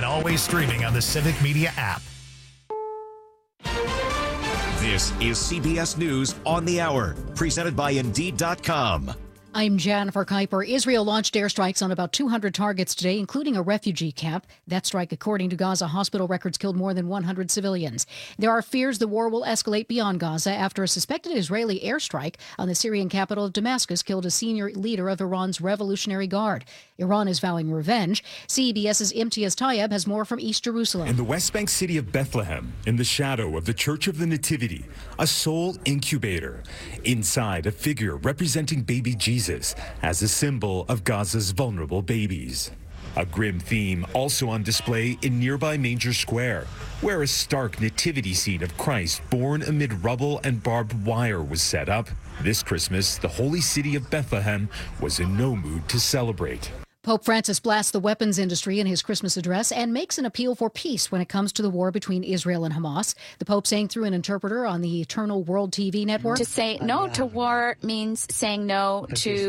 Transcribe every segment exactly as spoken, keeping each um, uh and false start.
always streaming on the Civic Media app. This is C B S News on the Hour, presented by Indeed dot com. I'm Jennifer Kuiper. Israel launched airstrikes on about two hundred targets today, including a refugee camp. That strike, according to Gaza hospital records, killed more than one hundred civilians. There are fears the war will escalate beyond Gaza after a suspected Israeli airstrike on the Syrian capital of Damascus killed a senior leader of Iran's Revolutionary Guard. Iran is vowing revenge. CBS's Imtiaz Tayeb has more from East Jerusalem. In the West Bank city of Bethlehem, in the shadow of the Church of the Nativity, a soul incubator. Inside, a figure representing baby Jesus as a symbol of Gaza's vulnerable babies. A grim theme also on display in nearby Manger Square, where a stark nativity scene of Christ born amid rubble and barbed wire was set up. This Christmas, the holy city of Bethlehem was in no mood to celebrate. Pope Francis blasts the weapons industry in his Christmas address and makes an appeal for peace when it comes to the war between Israel and Hamas. The Pope saying through an interpreter on the Eternal World T V network. To say no to war means saying no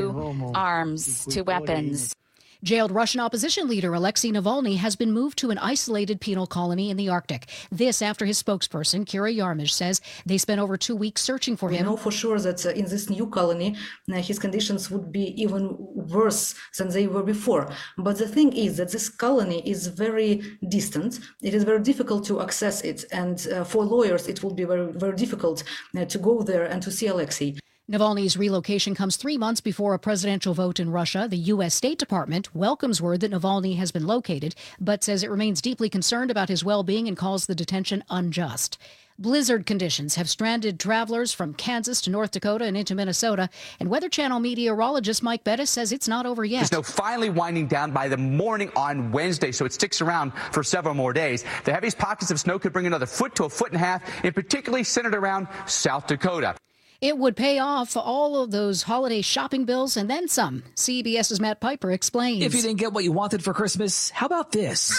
to arms, to weapons. Jailed Russian opposition leader Alexei Navalny has been moved to an isolated penal colony in the Arctic. This after his spokesperson, Kira Yarmysh, says they spent over two weeks searching for him. We know for sure that uh, in this new colony, uh, his conditions would be even worse than they were before. But the thing is that this colony is very distant. It is very difficult to access it. And uh, for lawyers, it will be very, very difficult uh, to go there and to see Alexei. Navalny's relocation comes three months before a presidential vote in Russia. The U S. State Department welcomes word that Navalny has been located, but says it remains deeply concerned about his well-being and calls the detention unjust. Blizzard conditions have stranded travelers from Kansas to North Dakota and into Minnesota, and Weather Channel meteorologist Mike Bettis says it's not over yet. The snow finally winding down by the morning on Wednesday, so it sticks around for several more days. The heaviest pockets of snow could bring another foot to a foot and a half, and particularly centered around South Dakota. It would pay off all of those holiday shopping bills and then some. CBS's Matt Piper explains. If you didn't get what you wanted for Christmas, how about this?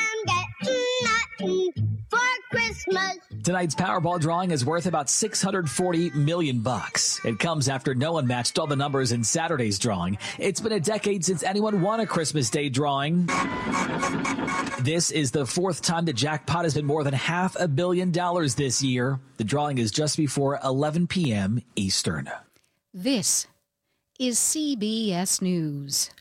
I'm getting nothing for Christmas. Tonight's Powerball drawing is worth about six hundred forty million bucks. It comes after no one matched all the numbers in Saturday's drawing. It's been a decade since anyone won a Christmas Day drawing. This is the fourth time the jackpot has been more than half a billion dollars this year. The drawing is just before eleven p.m. Eastern. This is C B S News.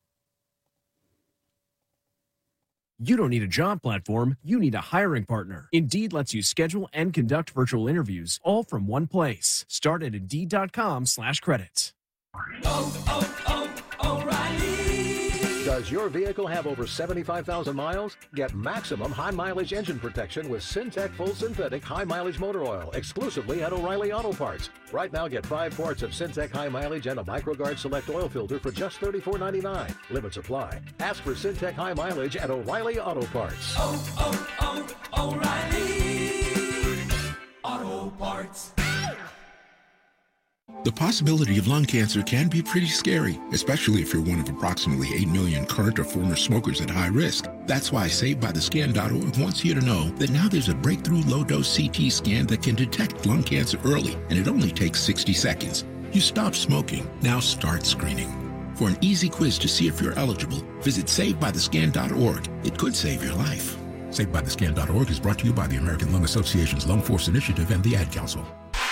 You don't need a job platform, you need a hiring partner. Indeed lets you schedule and conduct virtual interviews all from one place. Start at Indeed.com slash credits. Oh, oh, oh, O'Reilly. Does your vehicle have over seventy-five thousand miles? Get maximum high-mileage engine protection with Syntec Full Synthetic High-Mileage Motor Oil, exclusively at O'Reilly Auto Parts. Right now, get five quarts of Syntec High Mileage and a MicroGuard Select Oil Filter for just thirty-four ninety-nine. Limits apply. Ask for Syntec High Mileage at O'Reilly Auto Parts. Oh, oh, oh, O'Reilly Auto Parts. The possibility of lung cancer can be pretty scary, especially if you're one of approximately eight million current or former smokers at high risk. That's why Saved By The Scan dot org wants you to know that now there's a breakthrough low-dose C T scan that can detect lung cancer early, and it only takes sixty seconds. You stop smoking, now start screening. For an easy quiz to see if you're eligible, visit Saved By The Scan dot org. It could save your life. Saved By The Scan dot org is brought to you by the American Lung Association's Lung Force Initiative and the Ad Council.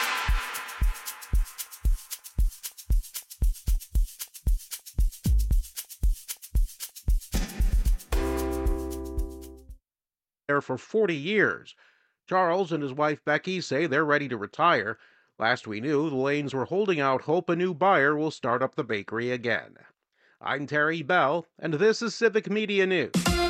For forty years. Charles and his wife Becky say they're ready to retire. Last we knew, the Lanes were holding out hope a new buyer will start up the bakery again. I'm Terry Bell, and this is Civic Media News.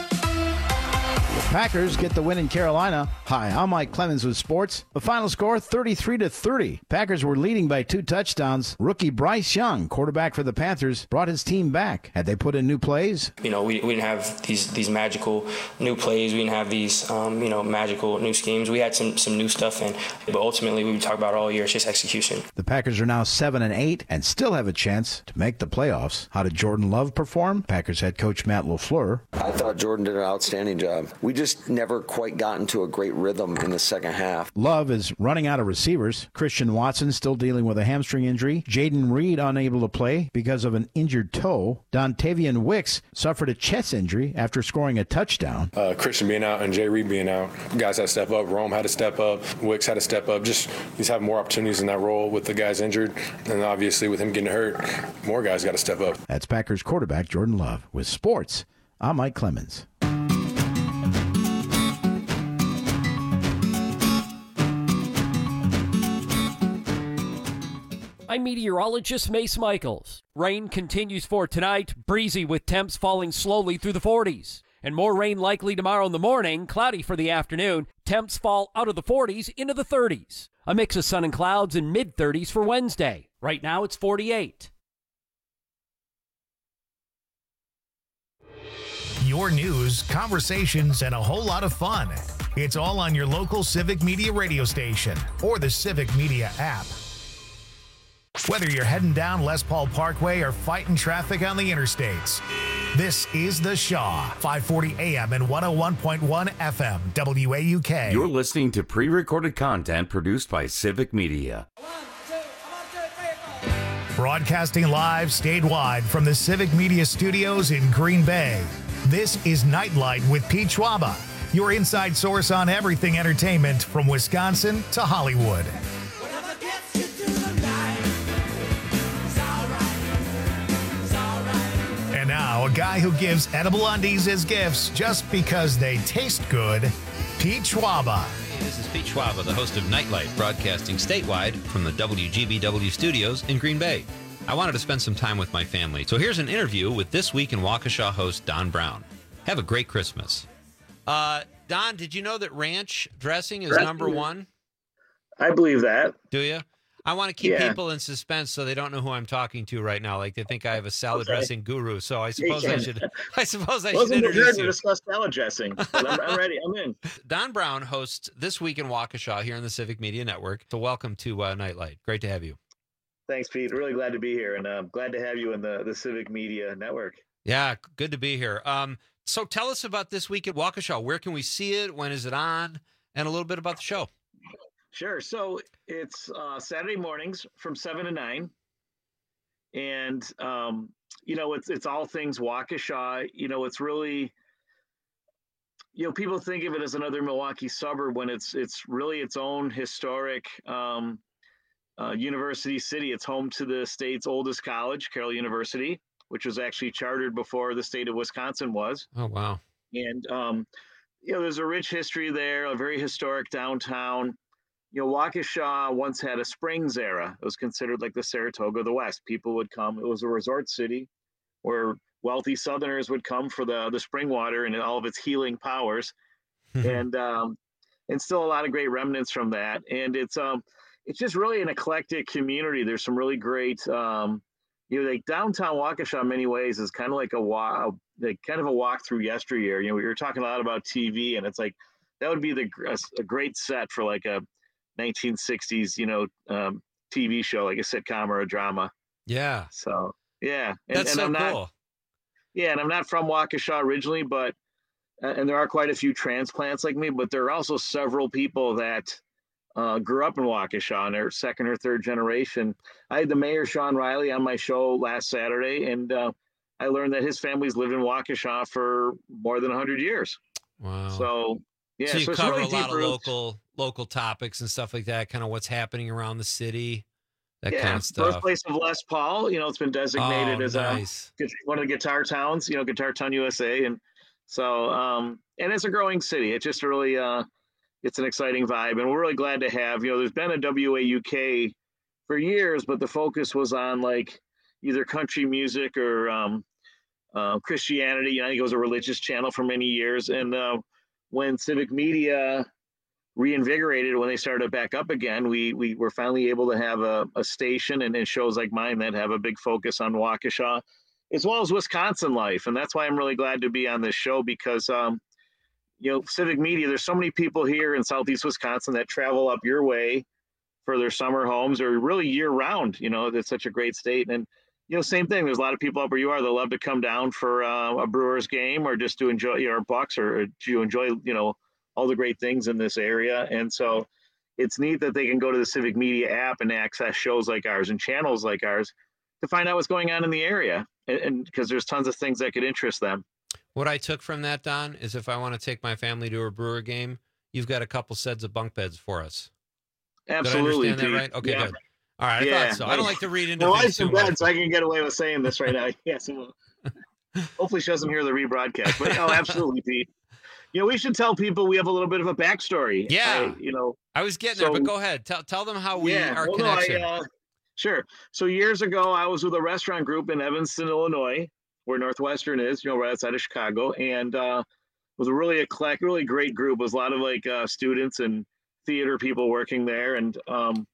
Packers get the win in Carolina. Hi, I'm Mike Clemens with sports. The final score, thirty-three to thirty. Packers were leading by two touchdowns. Rookie Bryce Young, quarterback for the Panthers, brought his team back. Had they put in new plays? You know, we, we didn't have these these magical new plays. We didn't have these, um, you know, magical new schemes. We had some some new stuff, in, but ultimately, we talk about all year, it's just execution. The Packers are now seven and eight and still have a chance to make the playoffs. How did Jordan Love perform? Packers head coach Matt LaFleur. I thought Jordan did an outstanding job. We we just never quite got into a great rhythm in the second half. Love is running out of receivers. Christian Watson still dealing with a hamstring injury. Jaden Reed unable to play because of an injured toe. Dontavian Wicks suffered a chest injury after scoring a touchdown. Uh, Christian being out and Jay Reed being out, guys had to step up. Rome had to step up. Wicks had to step up. Just he's having more opportunities in that role with the guys injured, and obviously with him getting hurt, more guys got to step up. That's Packers quarterback Jordan Love. With sports, I'm Mike Clemens. I'm meteorologist Mace Michaels. Rain continues for tonight, breezy with temps falling slowly through the forties. And more rain likely tomorrow in the morning, cloudy for the afternoon. Temps fall out of the forties into the thirties. A mix of sun and clouds in mid-thirties for Wednesday. Right now it's forty-eight. Your news, conversations, and a whole lot of fun. It's all on your local Civic Media radio station or the Civic Media app. Whether you're heading down Les Paul Parkway or fighting traffic on the interstates, this is The Shaw, five forty A M and one oh one point one F M, W A U K. You're listening to pre-recorded content produced by Civic Media. Broadcasting live statewide from the Civic Media studios in Green Bay. This is Nightlight with Pete Schwaba, your inside source on everything entertainment from Wisconsin to Hollywood. And now, a guy who gives edible undies as gifts just because they taste good, Pete Schwaba. Hey, this is Pete Schwaba, the host of Nightlight, broadcasting statewide from the W G B W studios in Green Bay. I wanted to spend some time with my family, so here's an interview with This Week in Waukesha host Don Brown. Have a great Christmas. Uh, Don, did you know that ranch dressing is dressing. number one? I believe that. Do you? I want to keep yeah. people in suspense so they don't know who I'm talking to right now. Like they think I have a salad okay. dressing guru. So I suppose I should. I suppose I should Wasn't introduce to you. discuss salad dressing. But I'm, I'm ready. I'm in. Don Brown hosts This Week in Waukesha here on the Civic Media Network. So welcome to uh, Nightlight. Great to have you. Thanks, Pete. Really glad to be here, and uh, glad to have you in the the Civic Media Network. Yeah, good to be here. Um, so tell us about This Week at Waukesha. Where can we see it? When is it on? And a little bit about the show. Sure. So it's uh, Saturday mornings from seven to nine. And, um, you know, it's it's all things Waukesha. You know, it's really, you know, people think of it as another Milwaukee suburb when it's it's really its own historic um, uh, university city. It's home to the state's oldest college, Carroll University, which was actually chartered before the state of Wisconsin was. Oh, wow. And, um, you know, there's a rich history there, a very historic downtown. You know, Waukesha once had a Springs era. It was considered like the Saratoga of the West. People would come. It was a resort city where wealthy Southerners would come for the, the spring water and all of its healing powers. and um, and still a lot of great remnants from that. And it's um it's just really an eclectic community. There's some really great, um, you know, like downtown Waukesha in many ways is kind of like a walk, like kind of a walk through yesteryear. You know, we were talking a lot about T V, and it's like that would be the a, a great set for like a nineteen sixties, you know, um, T V show, like a sitcom or a drama. Yeah. So, yeah. And, That's and so I'm not, cool. Yeah. And I'm not from Waukesha originally, but, and there are quite a few transplants like me, but there are also several people that uh, grew up in Waukesha and they're second or third generation. I had the mayor, Sean Riley, on my show last Saturday, and uh, I learned that his family's lived in Waukesha for more than one hundred years. Wow. So, yeah. So you so cover really a lot of roots. local local topics and stuff like that, kind of what's happening around the city, that yeah, kind of stuff. Birthplace of Les Paul, you know, it's been designated oh, as nice. a one of the guitar towns, you know, Guitar Town U S A. And so, um, and it's a growing city. It's just really, uh, it's an exciting vibe. And we're really glad to have, you know, there's been a W A U K for years, but the focus was on like either country music or um, uh, Christianity. I think it was a religious channel for many years. And uh, when Civic Media reinvigorated, when they started back up again, we we were finally able to have a, a station and, and shows like mine that have a big focus on Waukesha, as well as Wisconsin life. And that's why I'm really glad to be on this show because, um, you know, Civic Media, there's so many people here in Southeast Wisconsin that travel up your way for their summer homes or really year round. You know, it's such a great state. And you know, same thing. There's a lot of people up where you are that love to come down for uh, a Brewers game or just to enjoy your Bucks or, or to enjoy, you know, all the great things in this area. And so it's neat that they can go to the Civic Media app and access shows like ours and channels like ours to find out what's going on in the area. And because there's tons of things that could interest them. What I took from that, Don, is if I want to take my family to a Brewer game, you've got a couple sets of bunk beds for us. Absolutely. Did I understand that right? Okay, yeah. good. All right, I yeah. thought so. I don't like to read into my things wife's in too bed, much. so I can get away with saying this right now. Yes, well, hopefully she doesn't hear the rebroadcast. But oh, absolutely, Pete. You know, we should tell people we have a little bit of a backstory. Yeah. I, you know, I was getting so, there, but go ahead. Tell tell them how we yeah, our well, connection. No, I, uh, sure. So years ago, I was with a restaurant group in Evanston, Illinois, where Northwestern is, you know, right outside of Chicago, and uh, it was a really eclectic, really great group. It was a lot of like uh, students and theater people working there, and um,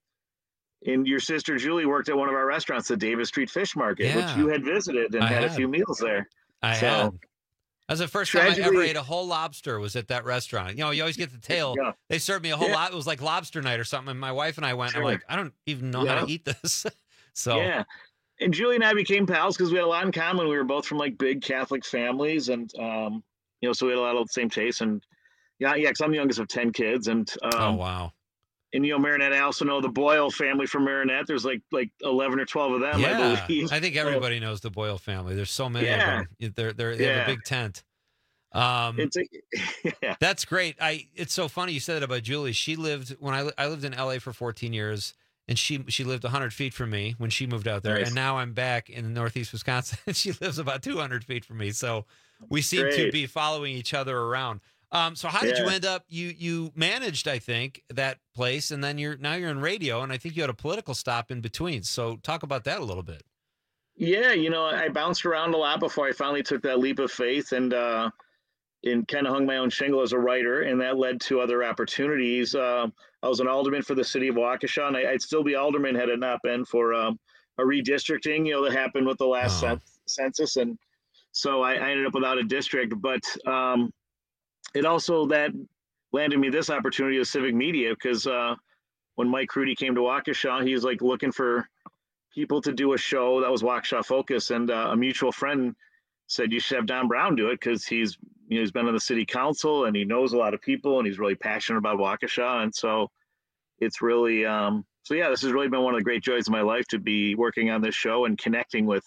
and your sister Julie worked at one of our restaurants, the Davis Street Fish Market, Yeah. which you had visited and I had, had. a few meals there. I so, had. That was the first time I ever Tragically- ate a whole lobster was at that restaurant. You know, you always get the tail. Yeah. They served me a whole Yeah. lot. It was like lobster night or something. And my wife and I went, Sure. I'm like, I don't even know how Yeah. to eat this. so Yeah. And Julie and I became pals because we had a lot in common. We were both from like big Catholic families, and um, you know, so we had a lot of the same tastes. And yeah, yeah, because I'm the youngest of ten kids, and um, oh, wow. and you know, Marinette. I also know the Boyle family from Marinette. There's like like eleven or twelve of them, Yeah. I believe. I think So, everybody knows the Boyle family. There's so many Yeah. of them. They're, they're, they have Yeah. a big tent. Um, it's a, yeah. That's great. I. It's so funny you said that about Julie. She lived when I li- I lived in L A for fourteen years, and she she lived one hundred feet from me when she moved out there, Nice. and now I'm back in Northeast Wisconsin, and she lives about two hundred feet from me. So we seem to Great. be following each other around. Um, so how did you Yeah. end up? You you managed, I think, that place, and then you're now you're in radio, and I think you had a political stop in between. So talk about that a little bit. Yeah, you know, I bounced around a lot before I finally took that leap of faith and uh, and kind of hung my own shingle as a writer, and that led to other opportunities. Uh, I was an alderman for the city of Waukesha, and I, I'd still be alderman had it not been for um, a redistricting, you know, that happened with the last Oh. cen- census, and so I, I ended up without a district. But um, it also that landed me this opportunity with Civic Media because uh, when Mike Crudy came to Waukesha, he was like looking for people to do a show that was Waukesha focus, and uh, a mutual friend said you should have Don Brown do it because he's you know he's been on the city council and he knows a lot of people and he's really passionate about Waukesha, and so it's really um, so yeah this has really been one of the great joys of my life to be working on this show and connecting with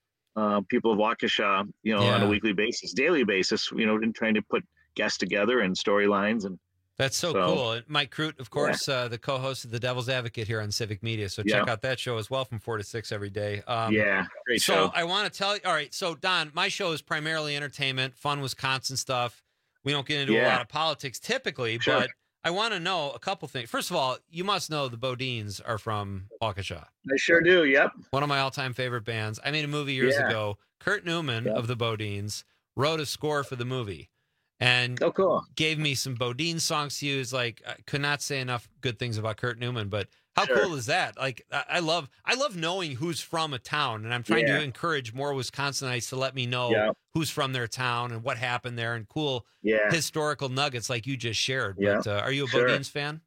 uh, people of Waukesha you know on a Yeah. weekly basis, daily basis, you know, and trying to put guests together and storylines. And That's so, So- cool. And Mike Crute, of course, uh, the co-host of The Devil's Advocate here on Civic Media. So check Yeah. out that show as well from four to six every day. Um, yeah, great so show. I want to tell you, all right, so Don, my show is primarily entertainment, fun Wisconsin stuff. We don't get into a Yeah. lot of politics typically, Sure. but I want to know a couple things. First of all, you must know the Bodines are from Waukesha. I sure do. Yep. One of my all-time favorite bands. I made a movie years Yeah. ago. Kurt Newman Yeah. of the Bodines wrote a score for the movie. And Oh, cool. gave me some Bodine songs to use. Like, I could not say enough good things about Kurt Newman, but how Sure. cool is that? Like, I I love, I love knowing who's from a town, and I'm trying Yeah. to encourage more Wisconsinites to let me know Yeah. who's from their town and what happened there, and cool Yeah. historical nuggets like you just shared. Yeah. But uh, are you a Sure. Bodines fan?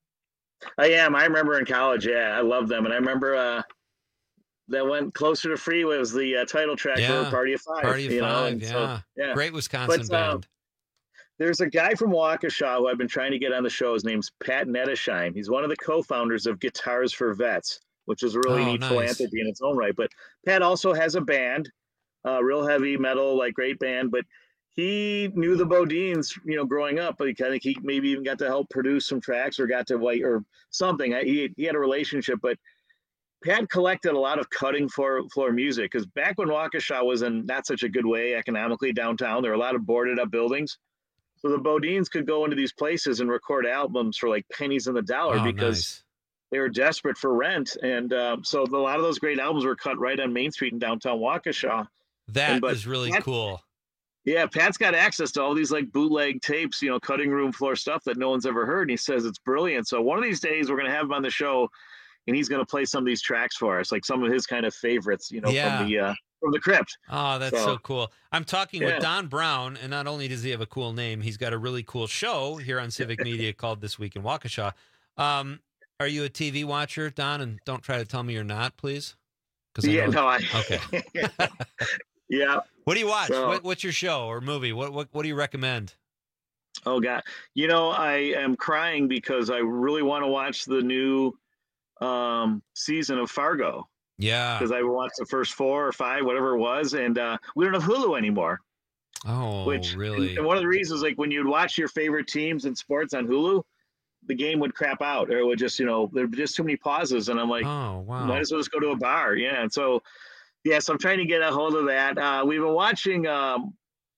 I am. I remember in college. Yeah, I love them, and I remember uh, that went closer to free was the uh, title track Yeah. for Party of Five. Party of you know, Five, and yeah. so, yeah. Great Wisconsin But, um, band. There's a guy from Waukesha who I've been trying to get on the show. His name's Pat Nettesheim. He's one of the co-founders of Guitars for Vets, which is a really Oh, neat nice. philanthropy in its own right. But Pat also has a band, uh, real heavy metal, like great band. But he knew the Bodines, you know, growing up. Like, I think he maybe even got to help produce some tracks or got to like or something. He he had a relationship, but Pat collected a lot of cutting floor floor music because back when Waukesha was in not such a good way economically downtown, there were a lot of boarded up buildings. So the Bodines could go into these places and record albums for like pennies on the dollar Oh, because nice. they were desperate for rent. And um, so a lot of those great albums were cut right on Main Street in downtown Waukesha. That and- but is really Pat- cool. Yeah, Pat's got access to all these like bootleg tapes, you know, cutting room floor stuff that no one's ever heard. And he says it's brilliant. So one of these days we're going to have him on the show and he's going to play some of these tracks for us, like some of his kind of favorites, you know, Yeah. from the uh, from the crypt. Oh, that's so, So- cool. I'm talking Yeah. with Don Brown, and not only does he have a cool name, he's got a really cool show here on Civic Media called This Week in Waukesha. Um, are you a T V watcher, Don? And don't try to tell me you're not, please. Because yeah, know... no, I okay. yeah. What do you watch? So, what, what's your show or movie? What what what do you recommend? Oh God, you know I am crying because I really want to watch the new um, season of Fargo. Yeah, because I watched the first four or five, whatever it was, and uh, we don't have Hulu anymore. Oh, which, really? And one of the reasons, like when you'd watch your favorite teams in sports on Hulu, the game would crap out, or it would just, you know, there'd be just too many pauses, and I'm like, oh wow, might as well just go to a bar, yeah. And so, yeah, so I'm trying to get a hold of that. Uh, we've been watching, um,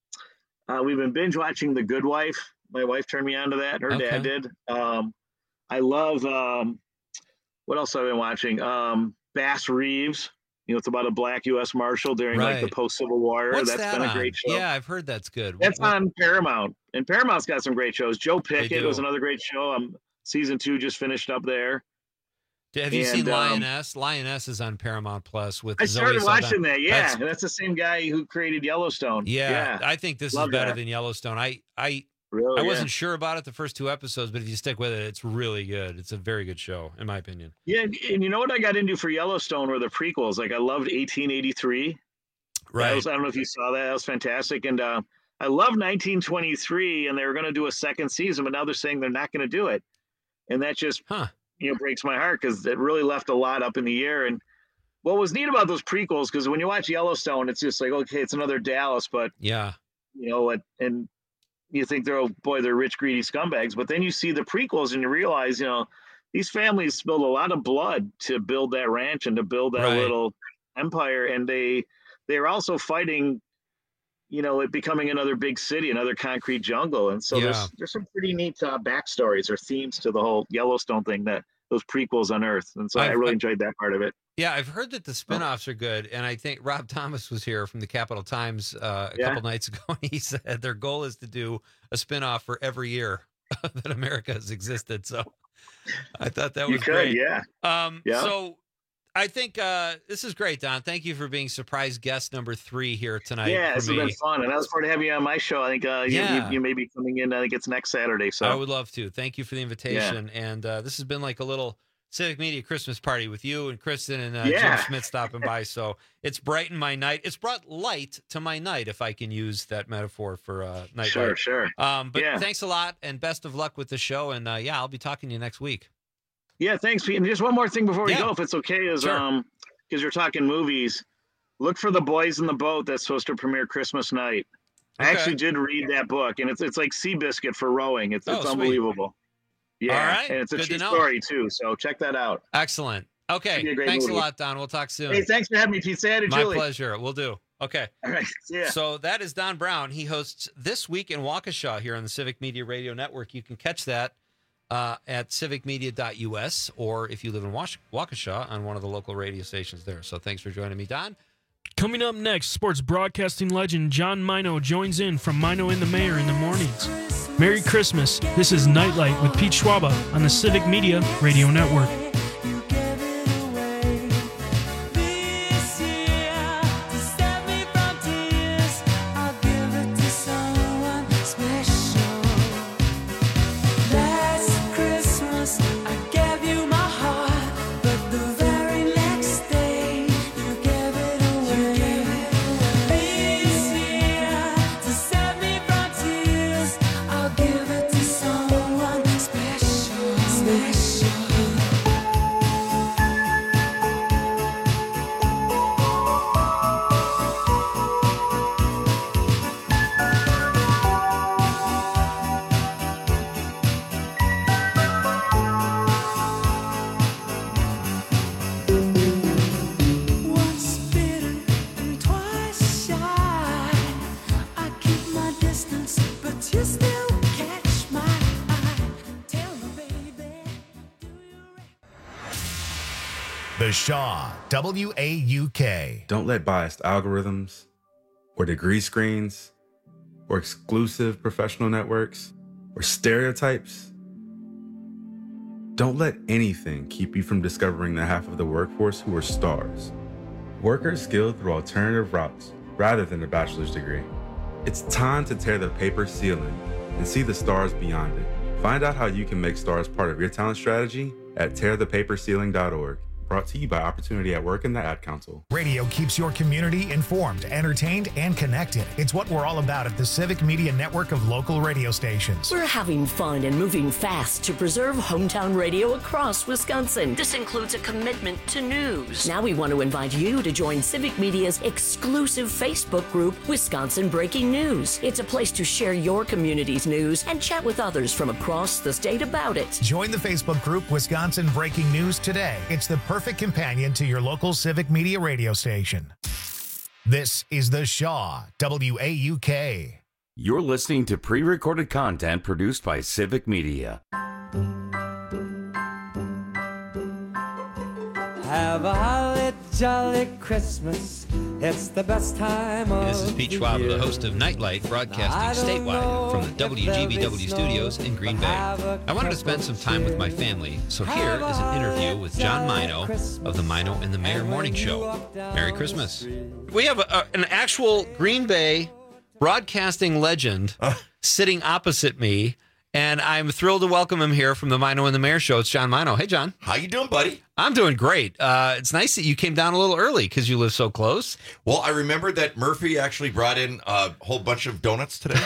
uh, we've been binge watching The Good Wife. My wife turned me on to that. Her okay. dad did. Um, I love. Um, what else have I been watching? Um, Bass Reeves, you know, it's about a black U S Marshal during right. like the post-Civil War. What's That's that been on? a great show. Yeah, I've heard that's good. That's what? on Paramount, and Paramount's got some great shows. Joe Pickett was another great show. Um, season two just finished up there. Have you and, seen um, Lioness? Lioness is on Paramount Plus with. I Zoe started Saldana. watching that. Yeah, that's, that's the same guy who created Yellowstone. Yeah, yeah. I think this Love is better that. than Yellowstone. I I really, I yeah. wasn't sure about it the first two episodes, but if you stick with it, it's really good. It's a very good show, in my opinion. Yeah, and you know what I got into for Yellowstone were the prequels. Like I loved eighteen eighty-three. Right. That was, I don't know if you saw that. That was fantastic. And uh, I love nineteen twenty-three, and they were going to do a second season, but now they're saying they're not going to do it. And that just huh. you know breaks my heart because it really left a lot up in the air. And what was neat about those prequels, because when you watch Yellowstone, it's just like, okay, it's another Dallas, but yeah, you know what, and you think they're, oh boy, they're rich, greedy scumbags. But then you see the prequels and you realize, you know, these families spilled a lot of blood to build that ranch and to build that right. little empire. And they, they're also fighting, you know, it becoming another big city, another concrete jungle. And so yeah. there's, there's some pretty neat uh, backstories or themes to the whole Yellowstone thing that those prequels unearthed. And so I've, I really enjoyed that part of it. Yeah, I've heard that the spinoffs are good, and I think Rob Thomas was here from the Capital Times uh, a yeah. couple nights ago, and he said their goal is to do a spinoff for every year that America has existed. So I thought that was you could, great. Yeah. Um, yeah. So I think uh, this is great, Don. Thank you for being surprise guest number three here tonight. Yeah, for this me. has been fun, and I was forward to have you on my show. I think uh, yeah. you, you, you may be coming in. I think it's next Saturday. So I would love to. Thank you for the invitation, yeah. and uh, this has been like a little Civic Media Christmas party with you and Kristen and uh, yeah. Jim Schmidt stopping by. So it's brightened my night. It's brought light to my night, if I can use that metaphor for uh, night. Sure, light. sure. Um, but yeah. thanks a lot, and best of luck with the show. And uh, yeah, I'll be talking to you next week. Yeah, thanks, Pete. And just one more thing before we yeah. go, if it's okay, is sure. um, because you're talking movies, look for The Boys in the Boat. That's supposed to premiere Christmas night. Okay. I actually did read that book, and it's it's like Seabiscuit for rowing. It's oh, it's sweet. Unbelievable. Yeah, all right. and it's a Good true to know. story too. So check that out. Excellent. Okay. A thanks movie. a lot, Don. We'll talk soon. Hey, thanks for having me, Pete. Say hi to My Julie. pleasure. We'll do. Okay. All right. Yeah. So that is Don Brown. He hosts This Week in Waukesha here on the Civic Media Radio Network. You can catch that uh, at civic media dot U S, or if you live in Wash- Waukesha, on one of the local radio stations there. So thanks for joining me, Don. Coming up next, sports broadcasting legend John Mino joins in from Mino and the Mayor in the mornings. Merry Christmas. This is Nightlight with Pete Schwaba on the Civic Media Radio Network. The Shaw, W A U K. Don't let biased algorithms or degree screens or exclusive professional networks or stereotypes. Don't let anything keep you from discovering the half of the workforce who are stars. Workers skilled through alternative routes rather than a bachelor's degree. It's time to tear the paper ceiling and see the stars beyond it. Find out how you can make stars part of your talent strategy at tear the paper ceiling dot org. Brought to you by Opportunity at Work and the Ad Council. Radio keeps your community informed, entertained, and connected. It's what we're all about at the Civic Media Network of local radio stations. We're having fun and moving fast to preserve hometown radio across Wisconsin. This includes a commitment to news. Now we want to invite you to join Civic Media's exclusive Facebook group, Wisconsin Breaking News. It's a place to share your community's news and chat with others from across the state about it. Join the Facebook group Wisconsin Breaking News today. It's the perfect companion to your local Civic Media radio station. This is The Shaw, W A U K. You're listening to pre-recorded content produced by Civic Media. Have a holly jolly Christmas. It's the best time of This is Pete Schwab, the host of Nightlight, broadcasting statewide from the W G B W studios in Green Bay. I wanted to spend some time with my family, so here is an interview with John Mino of the Mino and the Mayor Morning Show. Merry Christmas. We have a, a, an actual Green Bay broadcasting legend sitting opposite me, and I'm thrilled to welcome him here from the Mino and the Mayor Show. It's John Mino. Hey, John. How you doing, buddy? I'm doing great. Uh, it's nice that you came down a little early because you live so close. Well, I remembered that Murphy actually brought in a whole bunch of donuts today.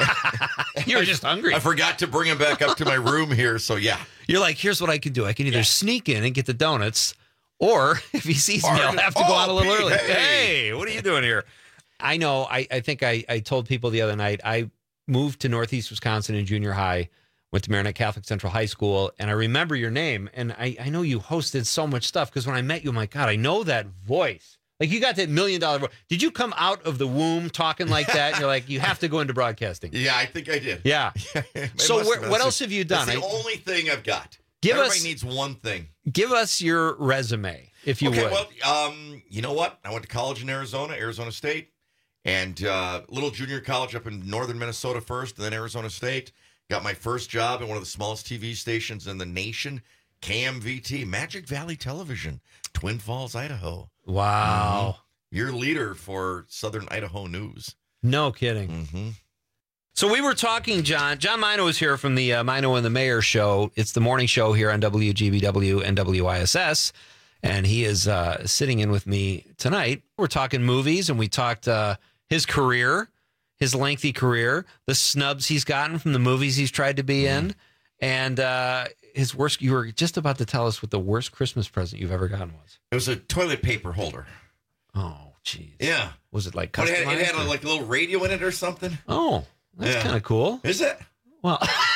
You were just hungry. I forgot to bring them back up to my room here, so yeah. You're like, here's what I can do. I can either yeah. sneak in and get the donuts, or if he sees or, me, I'll have to oh, go out a little Pete, early. Hey. hey, what are you doing here? I know. I, I think I, I told people the other night, I moved to Northeast Wisconsin in junior high, went to Marinette Catholic Central High School, and I remember your name, and I, I know you hosted so much stuff, because when I met you, I'm like, God, I know that voice. Like, you got that million-dollar voice. Did you come out of the womb talking like that? And you're like, you have to go into broadcasting. Yeah, I think I did. Yeah. So where, what else have you done? That's the I, only thing I've got. Give Everybody us, needs one thing. Give us your resume, if you okay, would. Well, um, you know what? I went to college in Arizona, Arizona State, and uh, little junior college up in northern Minnesota first, and then Arizona State. Got my first job at one of the smallest T V stations in the nation, K M V T, Magic Valley Television, Twin Falls, Idaho. Wow. Mm-hmm. Your leader for Southern Idaho news. No kidding. Mm-hmm. So we were talking, John. John Mino is here from the uh, Mino and the Mayor Show. It's the morning show here on W G B W and W I S S, and he is uh, sitting in with me tonight. We're talking movies, and we talked uh, his career, his lengthy career, the snubs he's gotten from the movies he's tried to be in, and uh, his worst. You were just about to tell us what the worst Christmas present you've ever gotten was. It was a toilet paper holder. Oh, jeez. Yeah. Was it like customized? But it had, it had a, or? like a little radio in it or something. Oh, that's yeah. kind of cool. Is it? Well,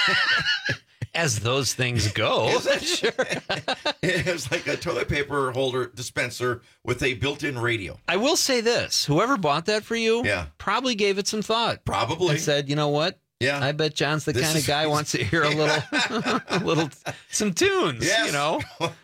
as those things go. Is it? Sure. It was like a toilet paper holder dispenser with a built-in radio. I will say this. Whoever bought that for you yeah. probably gave it some thought. Probably. And said, you know what? Yeah. I bet John's the this kind is, of guy who wants to hear a little, a little, some tunes, yes. you know?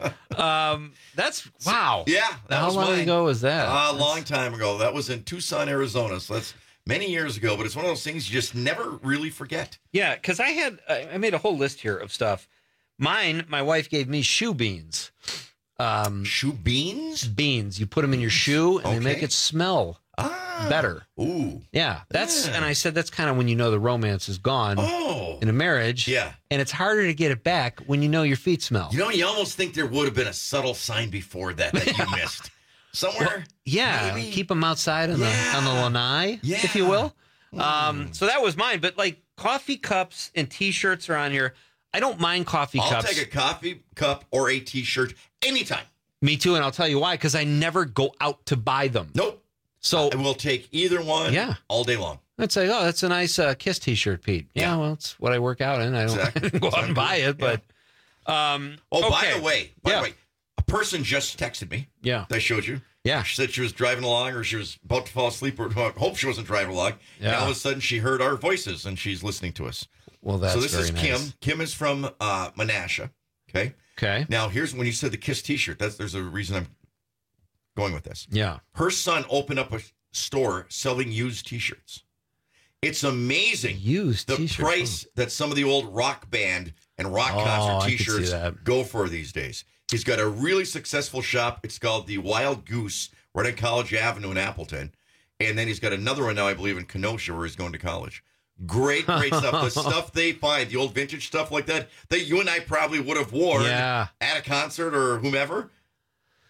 Um, that's, wow. Yeah. That How was long mine. ago was that? Uh, a long time ago. That was in Tucson, Arizona. So that's many years ago, but it's one of those things you just never really forget. Yeah, because I had, I made a whole list here of stuff. Mine, my wife gave me shoe beans. Um, shoe beans? Beans. You put them in your shoe, and okay. they make it smell ah, better. Ooh. Yeah, that's, yeah. and I said that's kind of when you know the romance is gone oh. in a marriage. Yeah. And it's harder to get it back when you know your feet smell. You know, you almost think there would have been a subtle sign before that that you missed. Somewhere? Well, yeah, maybe. Keep them outside on yeah. the on the lanai, yeah. if you will. Mm. Um, so that was mine. But like coffee cups and T-shirts are on here. I don't mind coffee I'll cups. I'll take a coffee cup or a T-shirt anytime. Me too, and I'll tell you why. Because I never go out to buy them. Nope. So I will take either one. Yeah. all day long. I'd say, oh, that's a nice uh, Kiss T-shirt, Pete. Yeah, yeah, well, it's what I work out in. I don't exactly. go out and buy it, but. Yeah. Um, oh, okay. by the way, by yeah. the way, a person just texted me. Yeah, I showed you. Yeah, she said she was driving along, or she was about to fall asleep, or well, hope she wasn't driving along. Yeah. And all of a sudden, she heard our voices, and she's listening to us. Well, that's so. This very is nice. Kim. Kim is from uh, Menasha. Okay. Okay. Now, here's when you said the Kiss T-shirt. That's there's a reason I'm going with this. Yeah. Her son opened up a store selling used T-shirts. It's amazing. Used the T-shirts. price that some of the old rock band and rock oh, concert T-shirts go for these days. He's got a really successful shop. It's called the Wild Goose, right on College Avenue in Appleton. And then he's got another one now, I believe, in Kenosha, where he's going to college. Great, great stuff. The stuff they find, the old vintage stuff like that, that you and I probably would have worn yeah. at a concert or whomever.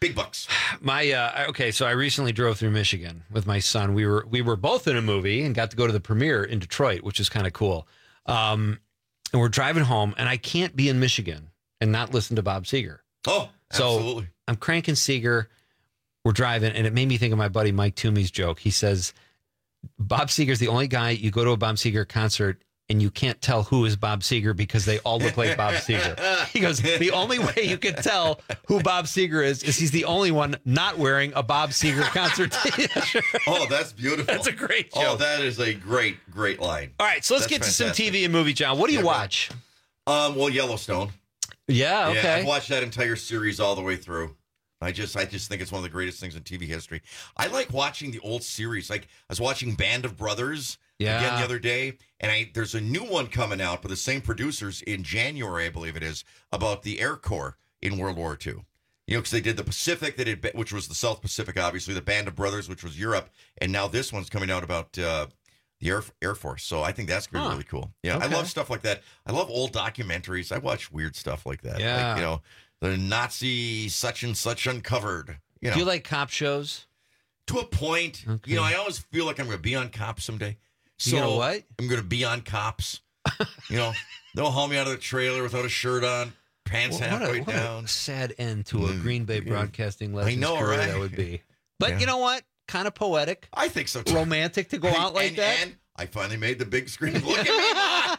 Big bucks. My uh, okay, so I recently drove through Michigan with my son. We were we were both in a movie and got to go to the premiere in Detroit, which is kind of cool. Um, and we're driving home, and I can't be in Michigan and not listen to Bob Seger. Oh, absolutely. So I'm cranking Seger. We're driving, and it made me think of my buddy Mike Toomey's joke. He says, Bob Seger's the only guy, you go to a Bob Seger concert, and you can't tell who is Bob Seger because they all look like Bob Seger. He goes, the only way you can tell who Bob Seger is, is he's the only one not wearing a Bob Seger concert t-shirt. Oh, that's beautiful. That's a great joke. Oh, that is a great, great line. All right, so let's That's get fantastic. to some T V and movie, John. What do you Yeah, watch? Um, well, Yellowstone. Yeah, okay. Yeah, I've watched that entire series all the way through. I just I just think it's one of the greatest things in T V history. I like watching the old series. Like, I was watching Band of Brothers Yeah. again the other day, and I there's a new one coming out by the same producers in January, I believe it is, about the Air Corps in World War Two. You know, because they did the Pacific, they did which was the South Pacific, obviously, the Band of Brothers, which was Europe, and now this one's coming out about uh, the Air Air Force. So I think that's going to be Huh. really cool. Yeah, I Okay. love stuff like that. I love old documentaries. I watch weird stuff like that. Yeah. Like, you know, the Nazi such and such uncovered. You know, Do you like cop shows? to a point. Okay. You know, I always feel like I'm going to be on Cops someday. So You gonna what? I'm going to be on Cops. You know, they'll haul me out of the trailer without a shirt on, pants Well, what halfway a, what down. a sad end to a Mm, Green Bay yeah. broadcasting I legends know, career right? that would be. But Yeah. you know what? Kind of poetic, I think so too. romantic to go out like and, that. And I finally made the big screen. Look at me,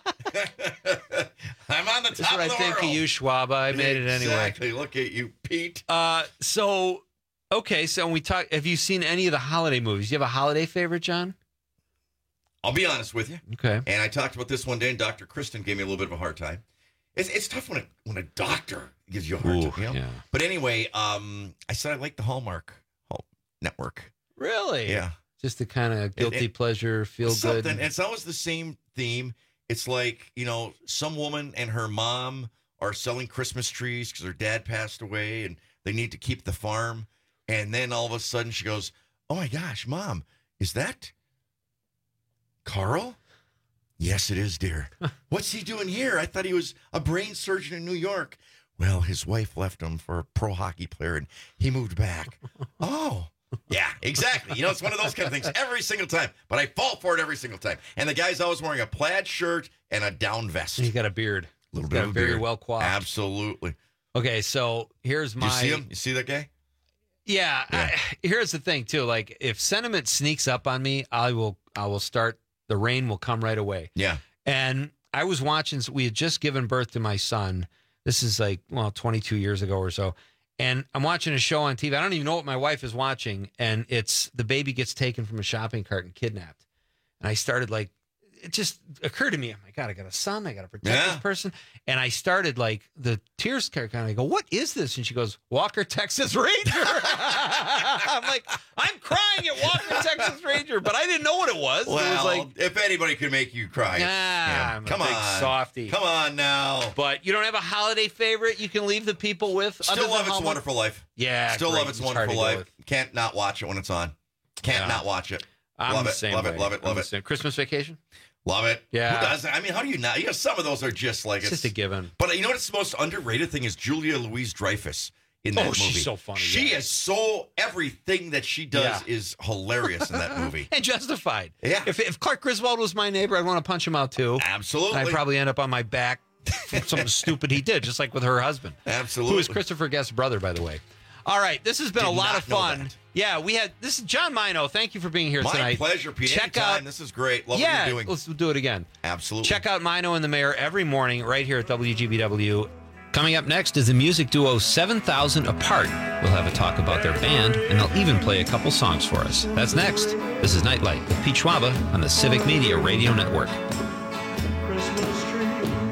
Mom. I'm on the That's top what I of the think world. of you, Schwab. I made it anyway. Exactly. Look at you, Pete. Uh, so okay, so when we talk, have you seen any of the holiday movies? Do you have a holiday favorite, John? I'll be honest with you. Okay. And I talked about this one day, and Doctor Kristen gave me a little bit of a hard time. It's, it's tough when a when a doctor gives you a hard Ooh, time. You know? yeah. But anyway, um, I said I like the Hallmark Hall- Network. Really? Yeah. Just the kind of guilty it- pleasure, feel Something. good. And it's always the same theme. It's like, you know, some woman and her mom are selling Christmas trees because her dad passed away and they need to keep the farm. And then all of a sudden she goes, "Oh my gosh, Mom, is that Carl?" "Yes, it is, dear." "What's he doing here? I thought he was a brain surgeon in New York." "Well, his wife left him for a pro hockey player and he moved back." "Oh. Yeah, exactly. You know, it's one of those kind of things every single time, but I fall for it every single time. And the guy's always wearing a plaid shirt and a down vest. He's got a beard. A little He's bit got of a very beard. well coiffed. Absolutely. Okay, so here's my. You see him? You see that guy? Yeah, I, here's the thing too. Like, if sentiment sneaks up on me, I will. I will start. The rain will come right away. Yeah. And I was watching. We had just given birth to my son. This is like well, twenty-two years ago or so. And I'm watching a show on T V. I don't even know what my wife is watching. And it's the baby gets taken from a shopping cart and kidnapped. And I started like, it just occurred to me, oh my God, I got a son. I got to protect Yeah. this person. And I started like, the tears kind of, I go, what is this? And she goes, Walker, Texas Ranger. I'm like, I'm crying at Walker, Texas Ranger, but I didn't know what it was. Well, it was like, if anybody could make you cry. nah, yeah. I'm Come a big on. softy. Come on now. But you don't have a holiday favorite you can leave the people with? other Still than love It's a Hallmark? Wonderful Life. Yeah. Still great. love It's a hard Wonderful to go Life. with. Can't not watch it when it's on. Can't Yeah. not watch it. I'm love the it. same love way. it. Love it. I'm Love the it. same. Christmas Vacation? Love it. Yeah. Who does? I mean, how do you not? You know, some of those are just like It's just a given. But you know what's the most underrated thing is Julia Louis-Dreyfus in that Oh, movie. she's so funny, She yeah. is so everything that she does Yeah. is hilarious in that movie. And justified. Yeah. If, if Clark Griswold was my neighbor, I'd want to punch him out too. Absolutely. And I'd probably end up on my back from something stupid he did, just like with her husband. Absolutely. Who is Christopher Guest's brother, by the way. All right, this has been Did a lot not of know fun. that. Yeah, we had this is John Mino. Thank you for being here My tonight. pleasure, Pete. Check Anytime. out This is great. Love yeah, what you're doing. let's do it again. Absolutely. Check out Mino and the Mayor every morning right here at W G B W. Coming up next is the music duo seven thousand Apart. We'll have a talk about their band, and they'll even play a couple songs for us. That's next. This is Nightlight with Pete Schwaba on the Civic Media Radio Network. Christmas tree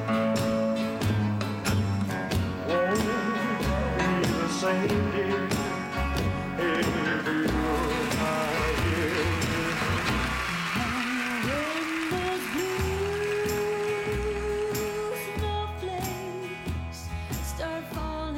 won't be the same, dear, if you're not here. Start falling,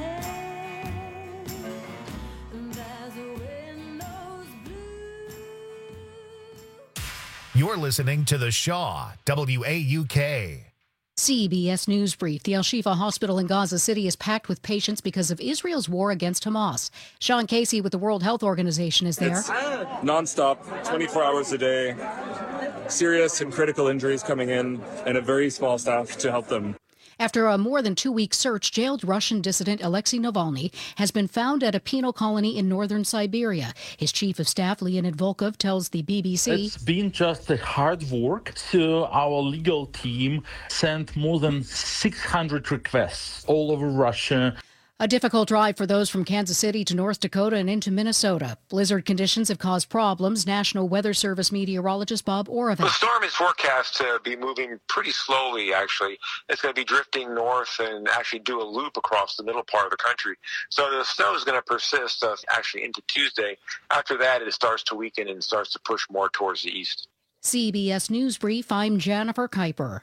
and as the windows blue. You're listening to The Shaw, W A U K. C B S News Brief. The Al-Shifa Hospital in Gaza City is packed with patients because of Israel's war against Hamas. Sean Casey with the World Health Organization is there. It's nonstop, twenty-four hours a day, serious and critical injuries coming in, and a very small staff to help them. After a more than two-week search, jailed Russian dissident Alexei Navalny has been found at a penal colony in northern Siberia. His chief of staff, Leonid Volkov, tells the B B C, "It's been just a hard work. So our legal team sent more than six hundred requests all over Russia." A difficult drive for those from Kansas City to North Dakota and into Minnesota. Blizzard conditions have caused problems. National Weather Service meteorologist Bob Oravec. The storm is forecast to be moving pretty slowly, actually. It's going to be drifting north and actually do a loop across the middle part of the country. So the snow is going to persist uh, actually into Tuesday. After that, it starts to weaken and starts to push more towards the east. C B S News Brief, I'm Jennifer Kuiper.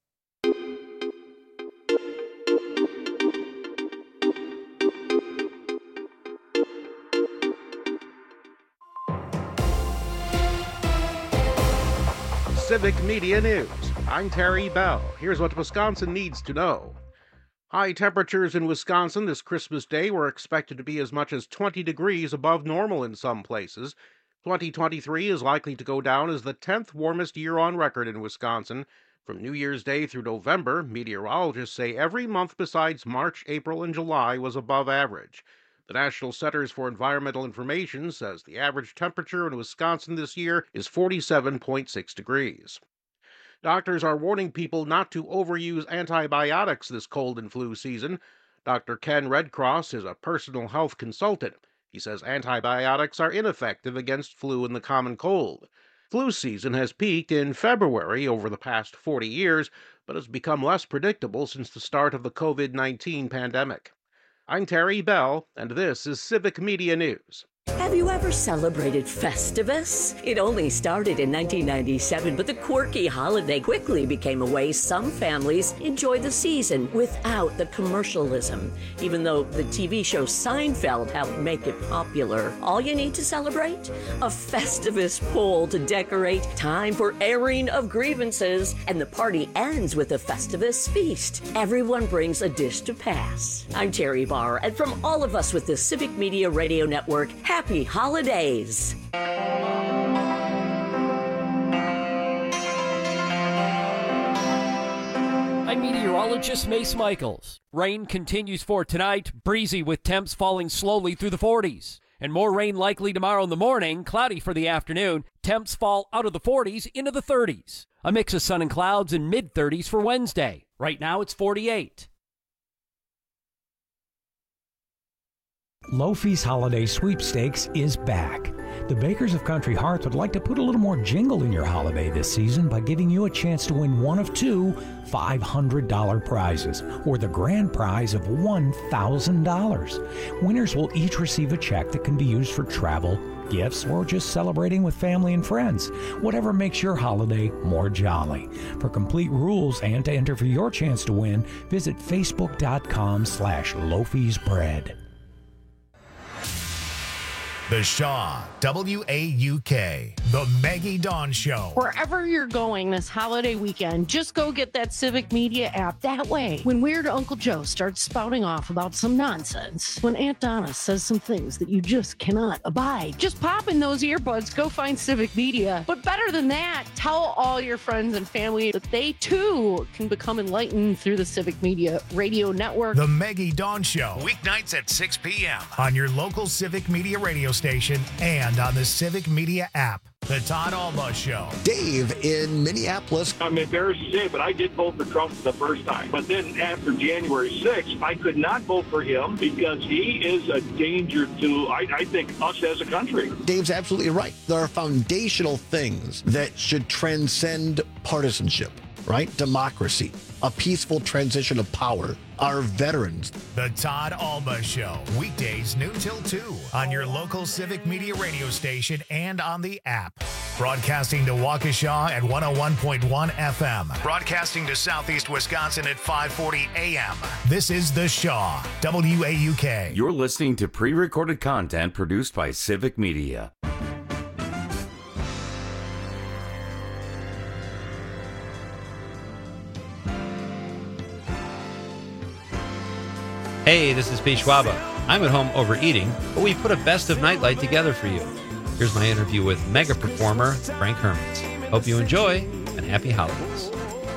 Civic Media News. I'm Terry Bell. Here's what Wisconsin needs to know. High temperatures in Wisconsin this Christmas Day were expected to be as much as twenty degrees above normal in some places. twenty twenty-three is likely to go down as the tenth warmest year on record in Wisconsin. From New Year's Day through November, meteorologists say every month besides March, April, and July was above average. The National Centers for Environmental Information says the average temperature in Wisconsin this year is forty-seven point six degrees. Doctors are warning people not to overuse antibiotics this cold and flu season. Doctor Ken Redcross is a personal health consultant. He says antibiotics are ineffective against flu and the common cold. Flu season has peaked in February over the past forty years, but has become less predictable since the start of the COVID nineteen pandemic. I'm Terry Bell, and this is Civic Media News. Have you ever celebrated Festivus? It only started in nineteen ninety-seven, but the quirky holiday quickly became a way some families enjoy the season without the commercialism. Even though the T V show Seinfeld helped make it popular, all you need to celebrate? A Festivus pole to decorate, time for airing of grievances, and the party ends with a Festivus feast. Everyone brings a dish to pass. I'm Terry Barr, and from all of us with the Civic Media Radio Network, happy holidays. I'm meteorologist Mace Michaels. Rain continues for tonight, breezy with temps falling slowly through the forties. And more rain likely tomorrow in the morning, cloudy for the afternoon. Temps fall out of the forties into the thirties. A mix of sun and clouds in mid-thirties for Wednesday. Right now it's forty-eight. Lofi's Holiday Sweepstakes is back. The Bakers of Country Hearts would like to put a little more jingle in your holiday this season by giving you a chance to win one of two five hundred dollars prizes, or the grand prize of one thousand dollars. Winners will each receive a check that can be used for travel, gifts, or just celebrating with family and friends. Whatever makes your holiday more jolly. For complete rules and to enter for your chance to win, visit facebook.com slash Lofi's Bread. The Shaw, W A U K, The Maggie Dawn Show. Wherever you're going this holiday weekend, just go get that Civic Media app. That way, when Weird Uncle Joe starts spouting off about some nonsense, when Aunt Donna says some things that you just cannot abide, just pop in those earbuds, go find Civic Media. But better than that, tell all your friends and family that they too can become enlightened through the Civic Media Radio Network. The Maggie Dawn Show, weeknights at six p.m. on your local Civic Media radio station and on the Civic Media app. The Todd Alba Show. Dave in Minneapolis. I'm embarrassed to say, but I did vote for Trump the first time. But then after January sixth, I could not vote for him because he is a danger to, I, I think, us as a country. Dave's absolutely right. There are foundational things that should transcend partisanship, right? Democracy, a peaceful transition of power, our veterans. The Todd Alba Show, weekdays noon till two on your local Civic Media radio station and on the app. Broadcasting to Waukesha at one oh one point one F M. Broadcasting to Southeast Wisconsin at five forty A M. This is The Shaw, W A U K. You're listening to pre-recorded content produced by Civic Media. Hey, this is Pete Schwaba. I'm at home overeating, but we put a best of Nightlight together for you. Here's my interview with mega performer Frank Hermans. Hope you enjoy, and happy holidays.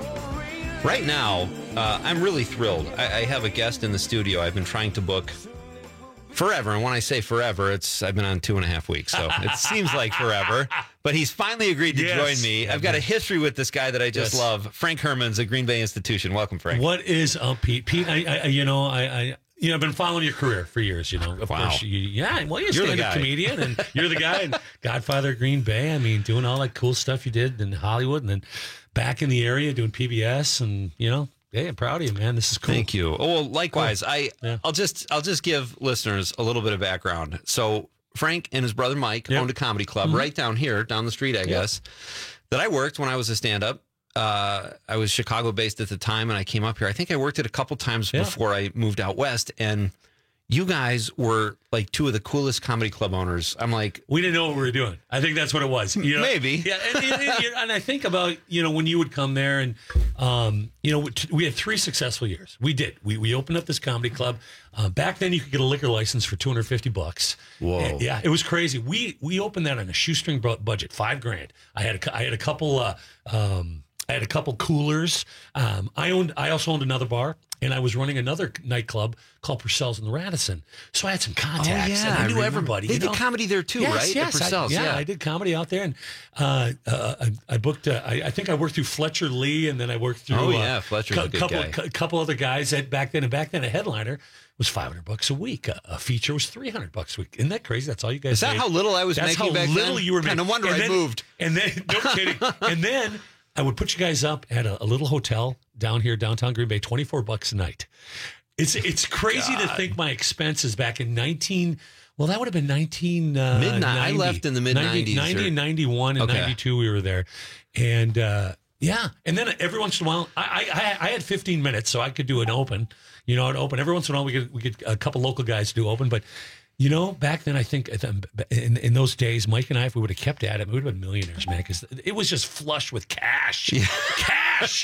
Right now, uh, I'm really thrilled. I, I have a guest in the studio I've been trying to book forever. And when I say forever, it's I've been on two and a half weeks, so it seems like forever. But he's finally agreed to Yes. join me. I've got a history with this guy that I just Yes. love, Frank Hermans of Green Bay Institution. Welcome, Frank. What is up, Pete? Pete, I, I you know, I, I, you know, I've been following your career for years. You know, of Wow. course, you, yeah. Well, you're a You're the stand-up guy. comedian, and you're the guy, and Godfather of Green Bay. I mean, doing all that cool stuff you did in Hollywood, and then back in the area doing P B S, and you know. Hey, I'm proud of you, man. This is cool. Thank you. Oh, well, likewise. I I'll just I'll just give listeners a little bit of background. So Frank and his brother Mike owned a comedy club Mhm. right down here, down the street, I guess, that I worked when I was a stand-up. Uh, I was Chicago-based at the time, and I came up here. I think I worked it a couple times Yeah. before I moved out west, and you guys were like two of the coolest comedy club owners. I'm like, we didn't know what we were doing. I think that's what it was. You know? Maybe. Yeah, and, and, and, and I think about, you know, when you would come there and, um, you know, we had three successful years. We did. We we opened up this comedy club. Uh, back then, you could get a liquor license for two hundred fifty bucks. Whoa. And, yeah, it was crazy. We we opened that on a shoestring bu- budget, five grand. I had a, cou- I had a couple. Uh, um, I had a couple coolers. Um, I owned. I also owned another bar, and I was running another nightclub called Purcell's in the Radisson. So I had some contacts, yeah, and I I knew remember. everybody. They you did know? comedy there too, Yes, right? At Yes, I- Purcell's, yeah, yeah. I did comedy out there, and uh, uh, I, I booked. Uh, I, I think I worked through Fletcher Lee, and then I worked through. Oh, yeah, uh, Fletcher's a good couple, guy. cou- couple other guys that back then. And back then, a headliner was five hundred bucks a week. A, a feature was three hundred bucks a week. Isn't that crazy? That's all you guys. Is that made. how little I was That's making how back little then? you were Kinda making. wonder And I then- moved. And then, no kidding. And then I would put you guys up at a, a little hotel down here, downtown Green Bay, twenty-four bucks a night. It's it's crazy to God. think my expenses back in nineteen. Well, that would have been nineteen. Uh, Mid- I ninety. left in the mid-nineties ninety, ninety or- and ninety-one and Okay. ninety-two. We were there, and uh, yeah. And then every once in a while, I, I I had fifteen minutes, so I could do an open. You know, an open. Every once in a while, we could we get a couple local guys to do open, but. You know, back then, I think in, in those days, Mike and I, if we would have kept at it, we would have been millionaires, man, because it was just flush with cash. Cash.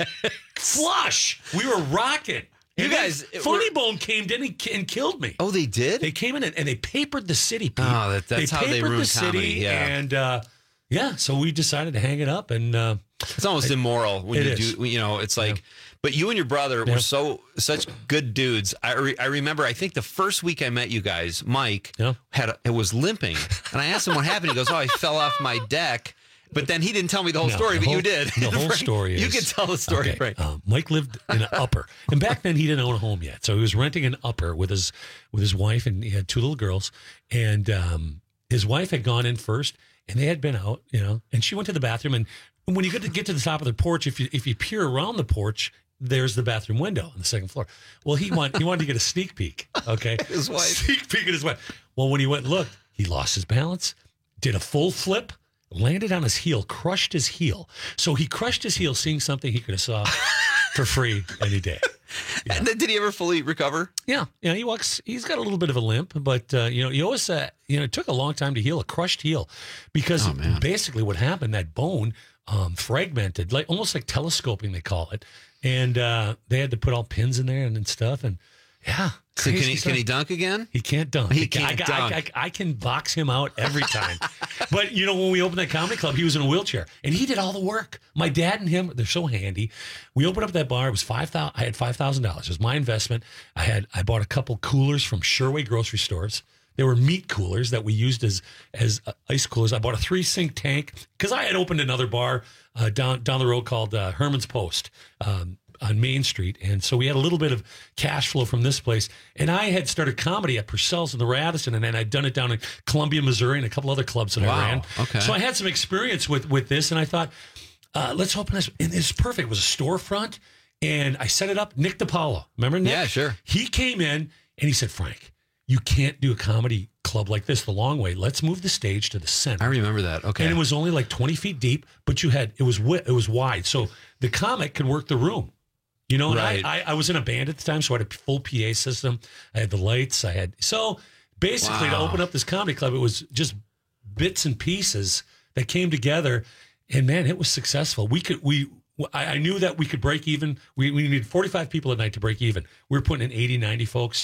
Flush. We were rocking. You And then guys- it Funny were- Bone came in and, and killed me. Oh, they did? They came in and, and they papered the city, Pete. Oh, that- that's they how they papered ruined the city, comedy, yeah. And, uh, yeah, so we decided to hang it up. And uh, It's almost immoral when It you is. do. You know, it's like. But you and your brother Yeah. were so such good dudes. I, re, I remember. I think the first week I met you guys, Mike had a, it was limping, and I asked him what happened. He goes, "Oh, I fell off my deck." But then he didn't tell me the whole No, story. the But whole- you did. The whole Frank, story is You can tell the story, okay, Frank. uh, Mike lived in an upper, and back then he didn't own a home yet, so he was renting an upper with his with his wife, and he had two little girls. And um, his wife had gone in first, and they had been out, you know. And she went to the bathroom, and when you get to get to the top of the porch, if you if you peer around the porch, there's the bathroom window on the second floor. Well, he want he wanted to get a sneak peek. Okay, His wife. sneak peek at his wife. Well, when he went and looked, he lost his balance, did a full flip, landed on his heel, crushed his heel. So he crushed his heel, seeing something he could have saw for free any day. And then did he ever fully recover? Yeah, yeah. He walks. He's got a little bit of a limp, but uh, you know, he always, uh, you know, it took a long time to heal a crushed heel, because basically what happened, that bone um, fragmented, like almost like telescoping, they call it, and uh, they had to put all pins in there and, and stuff, and yeah. So can crazy he stuff. can he dunk again? He can't dunk. He I- can't I, I, dunk. I, I can box him out every time. But, you know, when we opened that comedy club, he was in a wheelchair, and he did all the work. My dad and him, they're so handy. We opened up that bar. It was five thousand dollars. I had five thousand dollars. It was my investment. I had I bought a couple coolers from Sherway grocery stores. They were meat coolers that we used as as uh, ice coolers. I bought a three sink tank because I had opened another bar uh, down down the road called uh, Herman's Post. Um, on Main Street. And so we had a little bit of cash flow from this place. And I had started comedy at Purcell's in the Radisson, and then I'd done it down in Columbia, Missouri, and a couple other clubs that Wow. I ran. Okay. So I had some experience with with this, and I thought, uh, let's open this. And it's perfect. It was a storefront, and I set it up. Nick DiPaolo, remember Nick? Yeah, sure. He came in, and he said, Frank, you can't do a comedy club like this the long way. Let's move the stage to the center. I remember that. Okay. And it was only like twenty feet deep, but you had, it was wi- it was wide. So the comic could work the room. You know, and Right. I, I, I was in a band at the time, so I had a full P A system. I had the lights. I had, so basically to Wow. open up this comedy club, it was just bits and pieces that came together. And man, it was successful. We could, we, I, I knew that we could break even. We, we needed forty-five people a night to break even. We were putting in eighty, ninety folks.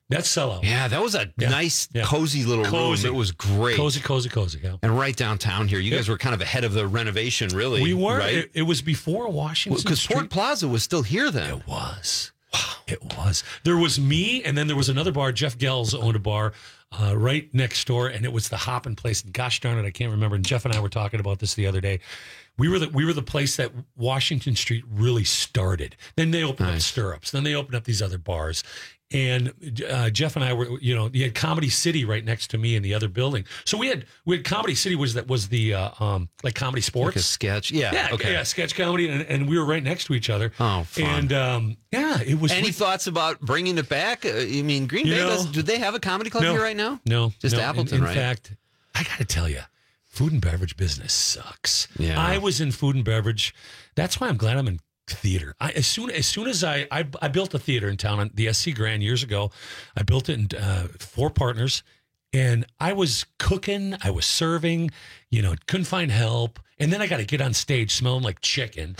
That's sellout. Yeah, that was a Yeah. nice, Yeah. cozy little Cozy. room. It was great. Cozy, cozy, cozy. Yeah. And right downtown here. You Yeah. guys were kind of ahead of the renovation, really. We were. right? It, it was before Washington Because Street. Ford Plaza was still here then. It was. Wow. It was. There was me, and then there was another bar. Jeff Gels owned a bar uh, right next door, and it was the Hoppin' Place. And gosh darn it, I can't remember. And Jeff and I were talking about this the other day. We were the we were the place that Washington Street really started. Then they opened Nice. up Stirrups. Then they opened up these other bars. And uh, Jeff and I were, you know, you had Comedy City right next to me in the other building. So we had we had Comedy City was that was the uh, um like Comedy Sports, Like a sketch. Yeah. yeah, okay. yeah, sketch comedy, and, and we were right next to each other. Oh, fun. And um, yeah, it was. Any we- thoughts about bringing it back? Uh, I mean, Green You Bay know- does. Do they have a comedy club No. here right now? No, Just no. Appleton, in, in right? fact, I got to tell you, food and beverage business sucks. Yeah. I was in food and beverage. That's why I'm glad I'm in theater. I, as soon as soon as I, I I built a theater in town on the S C Grand years ago. I built it in uh, four partners, and I was cooking. I was serving. You know, couldn't find help, and then I got to get on stage smelling like chicken.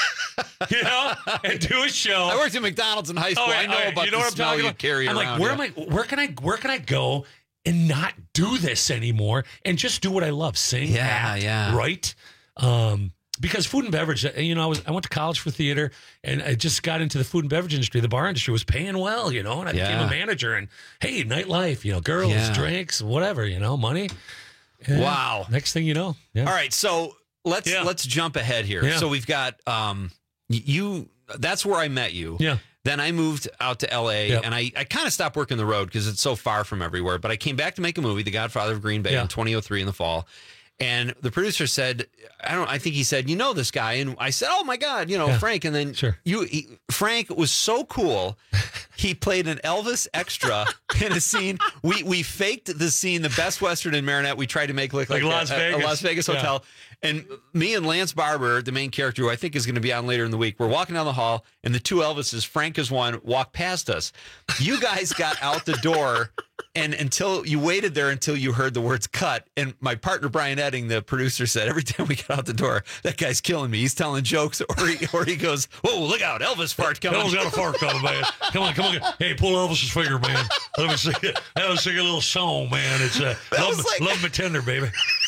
You know, and do a show. I worked at McDonald's in high school. Oh, I know oh, about you know the what I'm smell talking you about? carry I'm around. like, where yeah. am I? Where can I? Where can I go and not do this anymore and just do what I love, sing, Yeah, act, yeah. right? Um, because food and beverage, you know, I was I went to college for theater, and I just got into the food and beverage industry. The bar industry was paying well, you know, and I became Yeah. a manager. And hey, nightlife, you know, girls, Yeah. drinks, whatever, you know, money. And Wow. Next thing you know, yeah. All right, so let's Yeah. let's jump ahead here. Yeah. So we've got um y- you. That's where I met you. Yeah. Then I moved out to L A, Yep. and I, I kind of stopped working the road because it's so far from everywhere. But I came back to make a movie, The Godfather of Green Bay, Yeah. in twenty oh three in the fall. And the producer said, I don't. I think he said, you know this guy, and I said, oh my God, you know Yeah. Frank. And then Sure. you, he, Frank was so cool. He played an Elvis extra in a scene. We we faked the scene, the Best Western in Marinette. We tried to make look like, Like Las a, a- a Vegas. Las Vegas Yeah. hotel. And me and Lance Barber, the main character, who I think is going to be on later in the week, we're walking down the hall, and the two Elvises, Frank is one, walk past us. You guys got out the door, and until you waited there until you heard the words cut. And my partner Brian Edding, the producer, said every time we get out the door, that guy's killing me. He's telling jokes, or he or he goes, "Whoa, look out, Elvis fart coming!" Elvis got a fart coming, man. Come on, come on. Hey, pull Elvis's finger, man. Let me sing it. Let me sing a little song, man. It's uh, love, was like- love me tender, baby.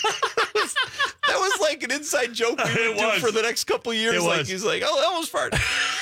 That was like an inside joke we It would do was. for the next couple of years. It Like was. he's like, "Oh, Elvis fart."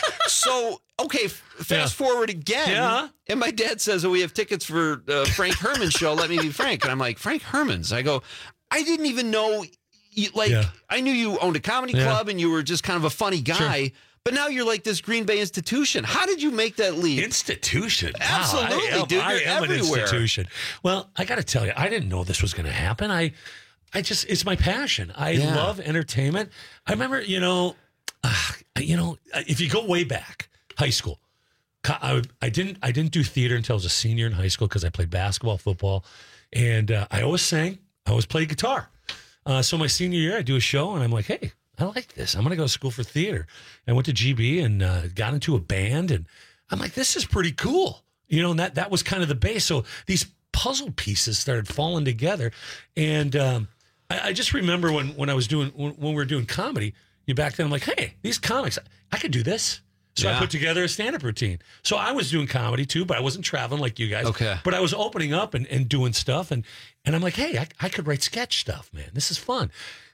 So okay, f- fast Yeah. forward again. Yeah. And my dad says, "Oh, we have tickets for uh, Frank Herman's show. Let me be Frank." And I'm like, "Frank Herman's?" I go, "I didn't even know. You, like, Yeah. I knew you owned a comedy Yeah. club and you were just kind of a funny guy." But now you're like this Green Bay institution. How did you make that leap? Institution. Wow, Absolutely, I am, dude. I You're am everywhere. an institution. Well, I got to tell you, I didn't know this was going to happen. I, I just, it's my passion. I Yeah. love entertainment. I remember, you know, uh, you know, if you go way back, high school, co- I, I didn't, I didn't do theater until I was a senior in high school because I played basketball, football, and uh, I always sang. I always played guitar. Uh, so my senior year, I do a show, and I'm like, hey, I like this. I'm going to go to school for theater. I went to G B and uh, got into a band, and I'm like, this is pretty cool. You know, and that, that was kind of the base. So these puzzle pieces started falling together. And um, I, I just remember when, when I was doing, when, when we were doing comedy, you back then, I'm like, hey, these comics, I could do this. So Yeah. I put together a stand-up routine. So I was doing comedy too, but I wasn't traveling like you guys. Okay. But I was opening up and, and doing stuff. And, and I'm like, hey, I, I could write sketch stuff, man. This is fun.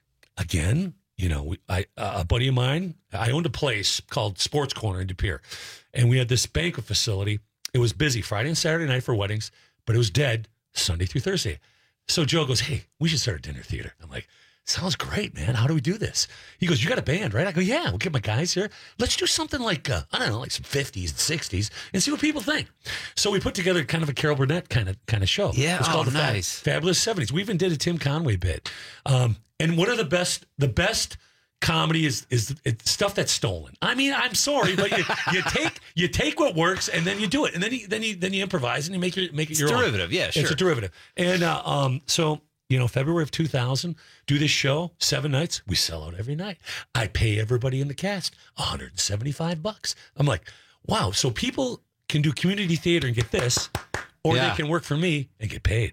Again, you know, we, I, uh, a buddy of mine, I owned a place called Sports Corner in De Pere, and we had this banquet facility. It was busy Friday and Saturday night for weddings, but it was dead Sunday through Thursday. So Joe goes, hey, we should start a dinner theater. I'm like, sounds great, man. How do we do this? He goes, you got a band, right? I go, yeah, we'll get my guys here. Let's do something like, uh, I don't know, like some fifties and sixties and see what people think. So we put together kind of a Carol Burnett kind of kind of show. Yeah, It's called oh, the Fab- nice. Fabulous seventies. We even did a Tim Conway bit. Um, and what are the best, the best comedy is is it's stuff that's stolen. I mean, I'm sorry, but you, you take you take what works and then you do it, and then you then you then you improvise and you make your make it It's your own. derivative, yeah, It's sure. a derivative. And uh, um, so you know, February of two thousand, do this show seven nights. We sell out every night. I pay everybody in the cast one hundred seventy-five bucks. I'm like, wow. So people can do community theater and get this. Or Yeah. they can work for me and get paid.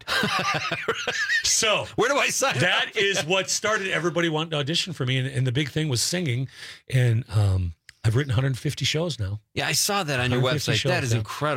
So where do I sign that up? is what started everybody wanting to audition for me. And, and the big thing was singing. And um, I've written one hundred fifty shows now. Yeah, I saw that on your one hundred fifty website. shows, That is yeah. incredible.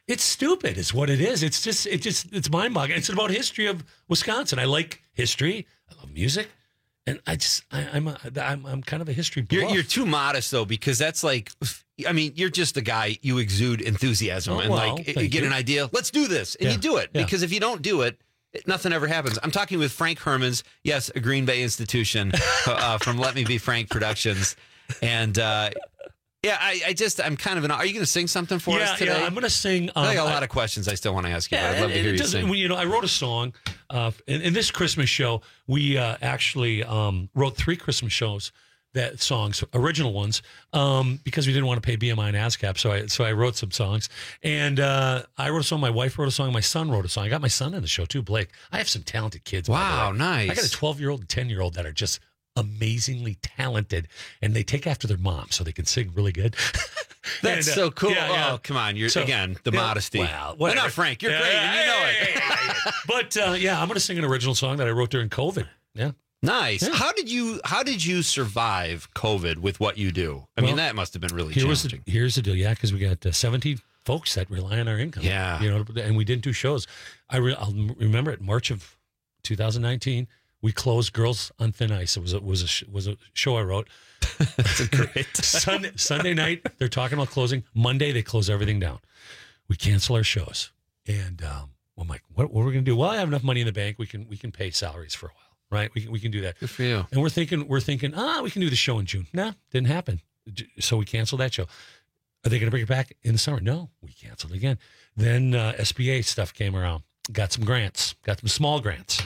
It's stupid. Is what it is. It's just it just it's mind boggling. It's about history of Wisconsin. I like history. I love music, and I just I, I'm a, I'm I'm kind of a history buff. You're, you're too modest though, because that's like, I mean, you're just a guy. You exude enthusiasm Oh, and well, like you thank get you. an idea. Let's do this, and Yeah, you do it yeah. because if you don't do it, nothing ever happens. I'm talking with Frank Hermans, yes, a Green Bay institution uh, from Let Me Be Frank Productions, and uh, yeah, I, I just I'm kind of an. Are you going to sing something for yeah, us today? yeah. I'm going to sing. Um, I got a I- lot of questions I still want to ask you. Yeah, but I'd love to and hear it you doesn't- sing. You know, I wrote a song. Uh, in, in this Christmas show, we uh, actually um, wrote three Christmas shows. That songs, original ones, um, because we didn't want to pay B M I and ASCAP, so I so I wrote some songs, and uh, I wrote a song. My wife wrote a song. My son wrote a song. I got my son in the show too, Blake. I have some talented kids. by the Wow, way. nice. I got a twelve year old and ten year old that are just amazingly talented, and they take after their mom, so they can sing really good. That's And, uh, so cool. yeah, yeah. Oh, come on. You're So, again the yeah, modesty. Well, Well, whatever. not Frank. You're Yeah, great, yeah, and you know hey, it. hey, hey, hey. But uh, yeah, I'm going to sing an original song that I wrote during COVID. Yeah. Nice. Yeah. How did you How did you survive COVID with what you do? I mean, Well, that must have been really Here was challenging. the, here's the deal, yeah, because we got uh, seventeen folks that rely on our income. Yeah. you know, and we didn't do shows. I re- I'll remember it, March of two thousand nineteen. We closed Girls on Thin Ice. It was a, was a sh- was a show I wrote. That's a great. Sunday, Sunday night, they're talking about closing. Monday, they close everything down. We cancel our shows, and um, I'm like, what, what are we going to do? Well, I have enough money in the bank. We can we can pay salaries for a while, right? We can we can do that. Good for you. And we're thinking we're thinking, ah, we can do the show in June. No, didn't happen. J- So we canceled that show. Are they going to bring it back in the summer? No, we canceled again. Then uh, S B A stuff came around. Got some grants. Got some small grants.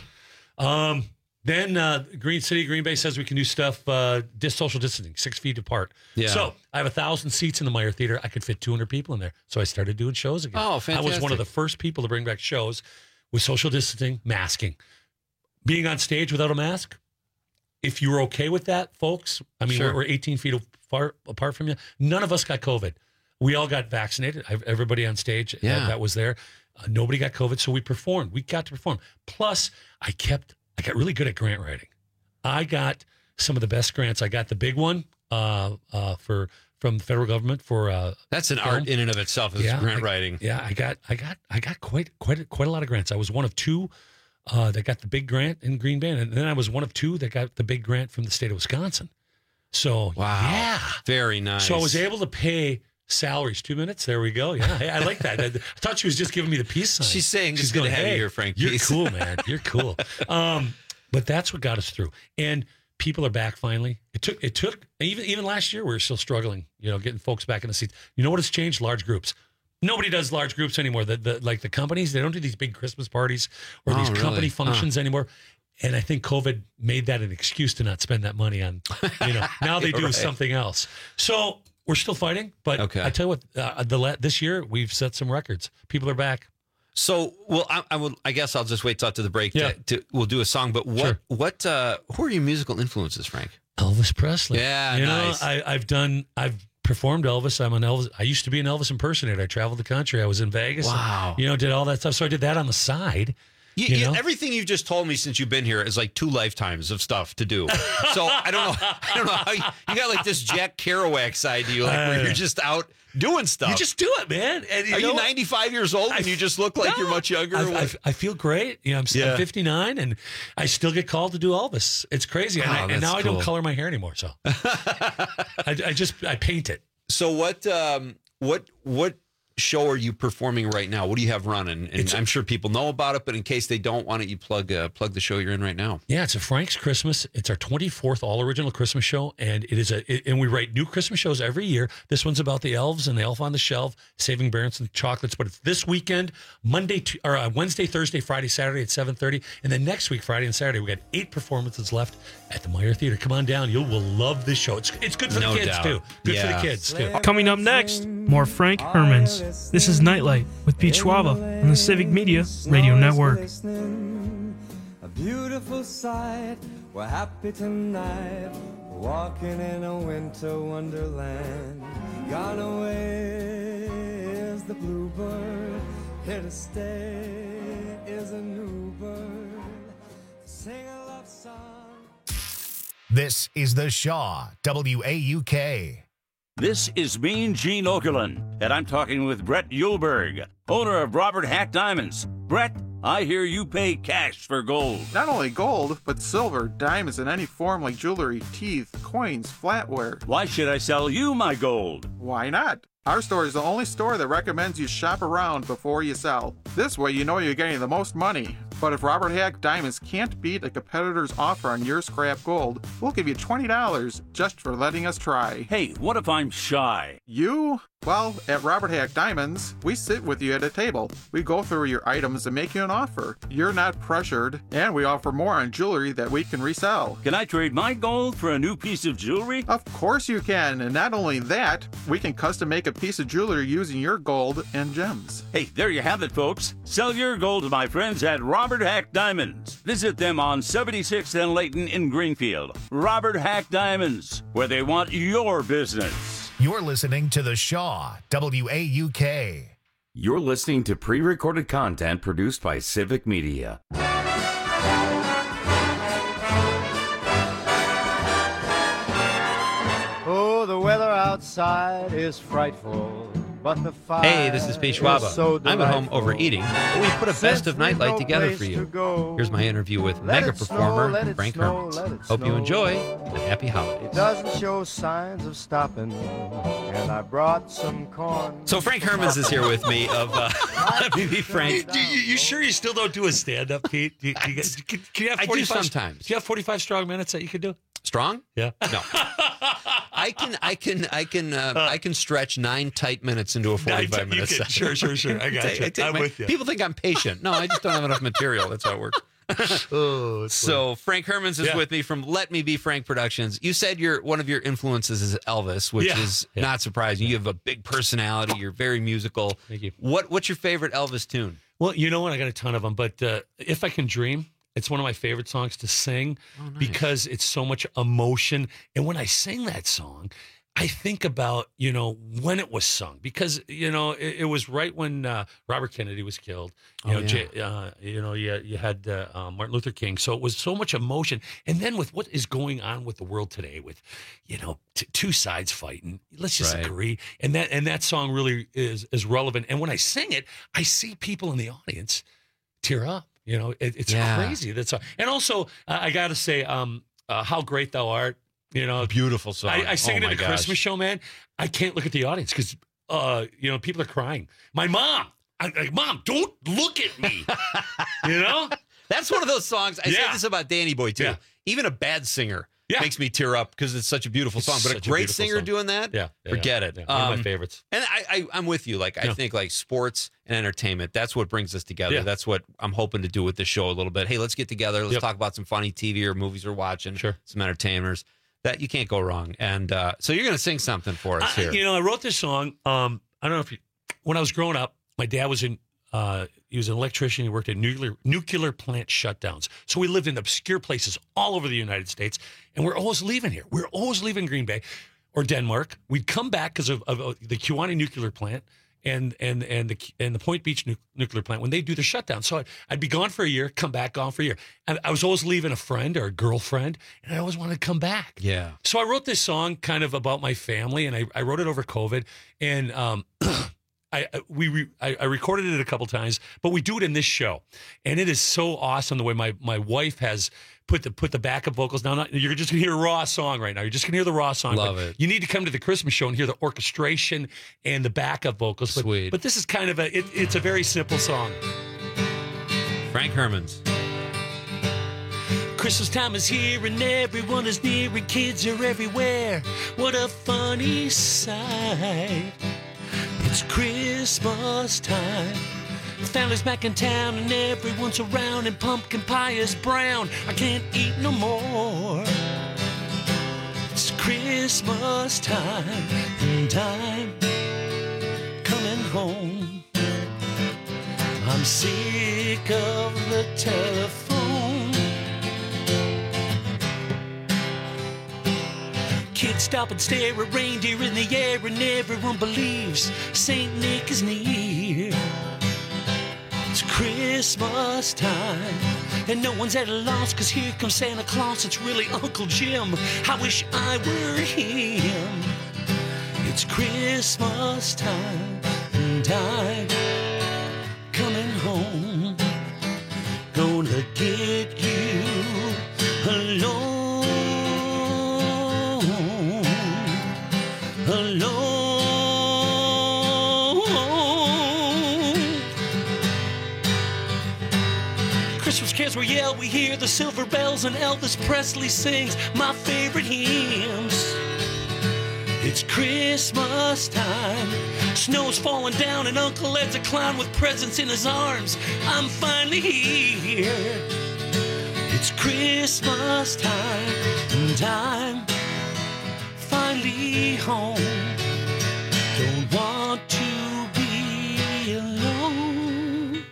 Um, then uh, Green City, Green Bay says we can do stuff, uh, dis- social distancing, six feet apart. Yeah. So I have a thousand seats in the Meyer Theater. I could fit two hundred people in there. So I started doing shows again. Oh, I was one fantastic. of the first people to bring back shows with social distancing, masking. Being on stage without a mask, if you were okay with that, folks, I mean, Sure. we're, we're eighteen feet apart, apart from you. None of us got COVID. We all got vaccinated. I, everybody on stage Yeah. that, that was there. Uh, nobody got COVID, so we performed. We got to perform. Plus, I kept, I got really good at grant writing. I got some of the best grants. I got the big one uh, uh, for from the federal government for uh, That's an film. art in and of itself. Is grant I- writing. Yeah, I got, I got, I got quite, quite, a, quite a lot of grants. I was one of two uh, that got the big grant in Green Bay, and then I was one of two that got the big grant from the state of Wisconsin. So Wow. yeah, Very nice. so I was able to pay salaries. Two minutes. There we go. Yeah, hey, I like that. I, I thought she was just giving me the peace sign. She's saying, She's "It's good to going, have you hey, here, Frank. You're Peace." cool, man. You're cool. Um, but that's what got us through. And people are back finally. It took. It took. Even even last year, we were still struggling. You know, getting folks back in the seats. You know what has changed? Large groups. Nobody does large groups anymore. The, the like the companies, they don't do these big Christmas parties or Oh, these really? company Huh. functions anymore. And I think COVID made that an excuse to not spend that money on, you know, now they do Right. something else. So we're still fighting, but Okay. I tell you what, uh, the la- this year we've set some records. People are back. So, well, I, I will. I guess I'll just wait till after the break. Yeah. To, to, we'll do a song. But what? Sure. What? Uh, who are your musical influences, Frank? Elvis Presley. Yeah, you nice. know, I, I've done, I've performed Elvis. I'm an Elvis. I used to be an Elvis impersonator. I traveled the country. I was in Vegas. Wow. You know, did all that stuff. So I did that on the side. You, You you- know? everything you've just told me since you've been here is like two lifetimes of stuff to do. So I don't know. I don't know how you, you got like this Jack Kerouac side to you, like where Uh, you're just out doing stuff. You just do it, man. And you are know, you ninety-five years old and I- you just look like you're No. much younger? I, or what? I, I feel great. You know, I'm, s- I'm Yeah. fifty-nine and I still get called to do Elvis. It's crazy. And, Oh, I, and that's now I don't cool. color my hair anymore. So I, I just, I paint it. So what? Um, what? What show are you performing right now? What do you have running? And It's a- I'm sure people know about it, but in case they don't, why don't you plug uh, plug the show you're in right now? Yeah, it's a Frank's Christmas. It's our twenty-fourth all original Christmas show, and it is a. It, and we write new Christmas shows every year. This one's about the elves and the elf on the shelf, saving Berenson chocolates. But it's this weekend, Monday to, or uh, Wednesday, Thursday, Friday, Saturday at seven thirty, and then next week, Friday and Saturday, we got eight performances left at the Meyer Theater. Come on down, you will love this show. It's it's good for No the kids doubt. too. Good Yeah. for the kids too. Coming up next, more Frank Hermans. This is Nightlight with Pete Schwaba on the Civic Media Radio Network. A beautiful sight. We're happy tonight. Walking in a winter wonderland. Gone away is the bluebird. Here to stay is a new bird. Sing a love song. This is the Shaw W A U K. This is Mean Gene Okerlund, and I'm talking with Brett Yulberg, owner of Robert Hack Diamonds. Brett, I hear you pay cash for gold. Not only gold, but silver, diamonds in any form like jewelry, teeth, coins, flatware. Why should I sell you my gold? Why not? Our store is the only store that recommends you shop around before you sell. This way you know you're getting the most money. But if Robert Hack Diamonds can't beat a competitor's offer on your scrap gold, we'll give you twenty dollars just for letting us try. Hey, what if I'm shy? You? Well, at Robert Hack Diamonds, we sit with you at a table. We go through your items and make you an offer. You're not pressured, and we offer more on jewelry that we can resell. Can I trade my gold for a new piece of jewelry? Of course you can, and not only that, we can custom make a piece of jewelry using your gold and gems. Hey, there you have it, folks. Sell your gold to my friends at Robert Hack Diamonds. Visit them on seventy-sixth and Layton in Greenfield. Robert Hack Diamonds, where they want your business. You're listening to The Shaw, W A U K. You're listening to pre-recorded content produced by Civic Media. Oh, the weather outside is frightful, but the fire Hey, this is Pete Schwaba. is so I'm at home delightful. overeating, but we put a best of Nightlight together for you. Here's my interview with Let mega it snow, performer let it Frank snow, Hermans. let it Hope you snow. enjoy, and happy holidays. It doesn't show signs of stopping, and I brought some corn. So Frank Hermans is here with me of uh, Let Me Be Frank. You, you, you sure you still don't do a stand-up, Pete? Do you, do you, get- can, can you have I do forty-five sometimes. Do you have forty-five strong minutes that you could do? Strong? Yeah. No. I can, I can, I can, uh, I can stretch nine tight minutes into a forty-five you minute can- set. sure, sure, sure. I got take- you. take I'm my- with you. People think I'm patient. No, I just don't have enough material. That's how it works. Oh, it's So Frank Hermans is Yeah. with me from Let Me Be Frank Productions. You said your one of your influences is Elvis, which Yeah. is Yeah. not surprising. You have a big personality. You're very musical. Thank you. What What's your favorite Elvis tune? Well, you know what? I got a ton of them, but uh, If I Can Dream, it's one of my favorite songs to sing Oh, because it's so much emotion. And when I sing that song, I think about, you know, when it was sung because, you know, it, it was right when uh, Robert Kennedy was killed. You Oh, know, yeah. J- uh, you know, you, you had uh, uh, Martin Luther King. So it was so much emotion. And then with what is going on with the world today with, you know, t- two sides fighting, let's just Right. agree. And that and that song really is is relevant. And when I sing it, I see people in the audience tear up. You know, it, it's Yeah. crazy. That's all. And also, uh, I got to say, um, uh, How Great Thou Art. You know, Beautiful song. I, I sing Oh, it at my a gosh. Christmas show, man. I can't look at the audience because, uh, you know, people are crying. My mom, I'm like, Mom, don't look at me. You know, That's one of those songs. I Yeah. say this about Danny Boy too. Yeah. Even a bad singer Yeah. makes me tear up because it's such a beautiful It's song. But a such a great beautiful singer song. doing that, Yeah, yeah, forget yeah, it. yeah. One of my Um, favorites. And I, I, I'm with you. Like I Yeah. think like sports and entertainment. That's what brings us together. Yeah. That's what I'm hoping to do with this show a little bit. Hey, let's get together. Let's Yep. talk about some funny T V or movies we're watching. Sure. Some entertainers. That you can't go wrong. And uh, so you're going to sing something for us I- here. you know, I wrote this song. Um, I don't know if you, when I was growing up, my dad was in. Uh, he was an electrician. He worked at nuclear nuclear plant shutdowns. So we lived in obscure places all over the United States, and we're always leaving here. We're always leaving Green Bay or Denmark. We'd come back because of, of, of the Kewanee nuclear plant and and and the and the Point Beach nu- nuclear plant when they do the shutdown. So I'd, I'd be gone for a year, come back, gone for a year, and I was always leaving a friend or a girlfriend, and I always wanted to come back. Yeah. So I wrote this song kind of about my family, and I, I wrote it over COVID, and um, I I- we re, I, I recorded it a couple times, but we do it in this show, and it is so awesome the way my my wife has put the put the backup vocals. Now not, you're just gonna hear a raw song right now. You're just gonna hear the raw song. Love but it. You need to come to the Christmas show and hear the orchestration and the backup vocals. But, Sweet. But this is kind of a it, it's a very simple song. Frank Hermans. Christmas time is here and everyone is near and kids are everywhere. What a funny sight. It's Christmas time. Family's back in town and everyone's around and pumpkin pie is brown. I can't eat no more. It's Christmas time and I'm coming home. I'm sick of the telephone. Kids stop and stare at reindeer in the air and everyone believes Saint Nick is near. It's Christmas time and no one's at a loss cause here comes Santa Claus. It's really Uncle Jim. I wish I were him. It's It's Christmas time, and I'm coming home. Gonna get you alone, alone. Christmas carols we yell, we hear the silver bells, and Elvis Presley sings my favorite hymns. It's Christmas time. Snow's falling down and Uncle Ed's a clown with presents in his arms. I'm finally here. It's Christmas time and I'm finally home. Don't want to be alone.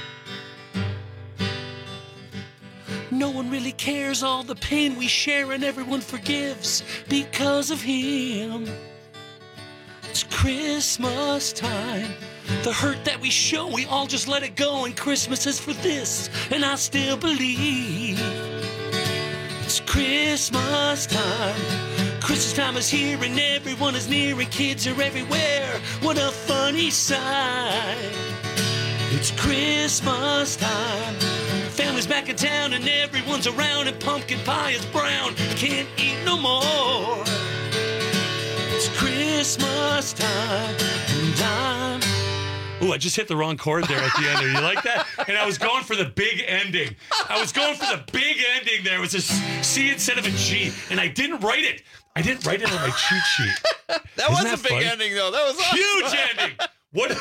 No one really cares all the pain we share, and everyone forgives because of him. It's Christmas time. The hurt that we show, we all just let it go, and Christmas is for this, and I still believe. It's Christmas time. Christmas time is here and everyone is near and kids are everywhere. What a funny sight. It's Christmas time. Family's back in town and everyone's around and pumpkin pie is brown. Can't eat no more. It's Christmas time and I'm... Ooh, I just hit the wrong chord there at the end there. You like that? And I was going for the big ending. I was going for the big ending there. It was a C instead of a G. And I didn't write it. I didn't write it on my cheat sheet. That Isn't was that a big funny? ending, though. That was awesome. Huge ending. What?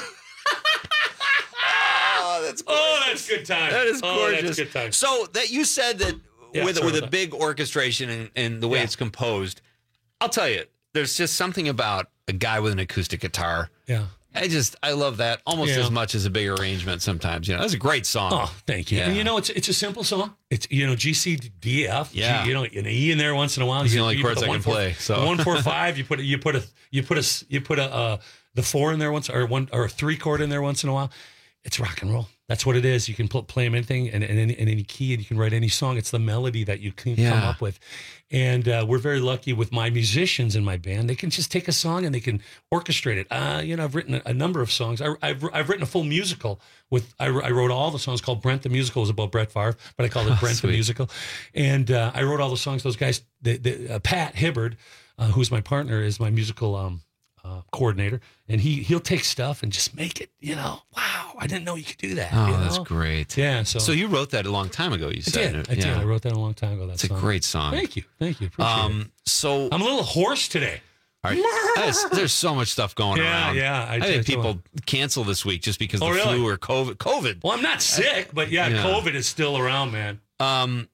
Oh, that's Oh, that's good time. That is Oh, gorgeous. that's good time. So that you said that Yeah, with sorry with a about big orchestration and, and the way Yeah. it's composed, I'll tell you, there's just something about a guy with an acoustic guitar. Yeah. I just I love that almost Yeah. as much as a big arrangement sometimes. You know, that's a great song. Oh, thank you. Yeah. And you know, it's it's a simple song. It's you know G C D F. Yeah. G, you know, an E in there once in a while. Those are You- the only you chords put I the can one, four- play, so. the one four five. You put a, you put a you put a you put a uh, the four in there once or one or a three chord in there once in a while. It's rock and roll. That's what it is. You can pl- play them anything and in any, in any key, and you can write any song. It's the melody that you can come Yeah. up with. And uh, we're very lucky with my musicians in my band. They can just take a song and they can orchestrate it. Uh, you know, I've written a, a number of songs. I, I've I've written a full musical with. I, I wrote all the songs called Brent the Musical. It was about Brett Favre, but I called it Oh, Brent sweet. the Musical. And uh, I wrote all the songs. Those guys, the, the, uh, Pat Hibbard, uh, who's my partner, is my musical um, uh, coordinator, and he he'll take stuff and just make it. You know, wow, I didn't know you could do that. Oh, you know? that's great. Yeah. So, So you wrote that a long time ago. You I said did. I did. Yeah. I wrote that a long time ago. That It's a song. great song. Thank you. Thank you. Appreciate it. Um, so I'm a little hoarse today. All right. There's, there's so much stuff going Yeah, around. yeah, I I, tell think you people cancel this week just because Oh, the really? flu or COVID. COVID. Well, I'm not sick, but yeah, Yeah. COVID is still around, man. Um,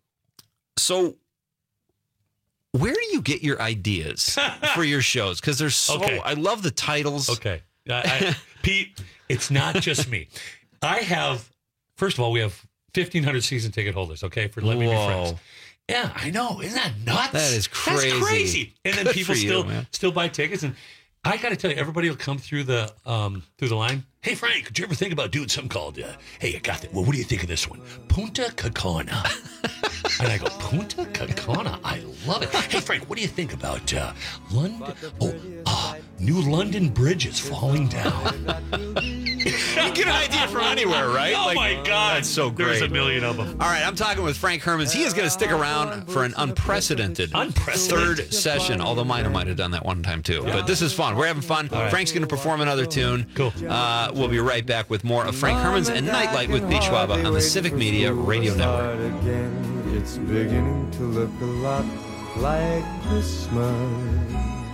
so where do you get your ideas for your shows? Because there's so Okay. I love the titles. Okay, I, I, Pete, it's not just me. I have, first of all, we have fifteen hundred season ticket holders. Okay, for Let Me Be Whoa. Friends. Yeah, I know. Isn't that nuts? That is crazy. That's crazy. And then Good people for you, still man. still buy tickets. And I got to tell you, everybody will come through the um through the line. Hey, Frank, did you ever think about doing something called? Uh, hey, I got that. Well, what do you think of this one? Punta Cana. And I go, Punta Cana. I love it. Hey, Frank, what do you think about uh, London? Oh, uh, New London Bridge is falling down. You get an idea from anywhere, right? Oh Like, my God, that's so great. There's a million of them. All right, I'm talking with Frank Hermans. He is going to stick around for an unprecedented, Unprecedented. third session, although Mino might have done that one time too. But this is fun. We're having fun. right. Frank's going to perform another tune. Cool. Uh, we'll be right back with more of Frank Hermans and Nightlight with Pete Schwaba on the Civic Media Radio Network. Again, it's beginning to look a lot like Christmas.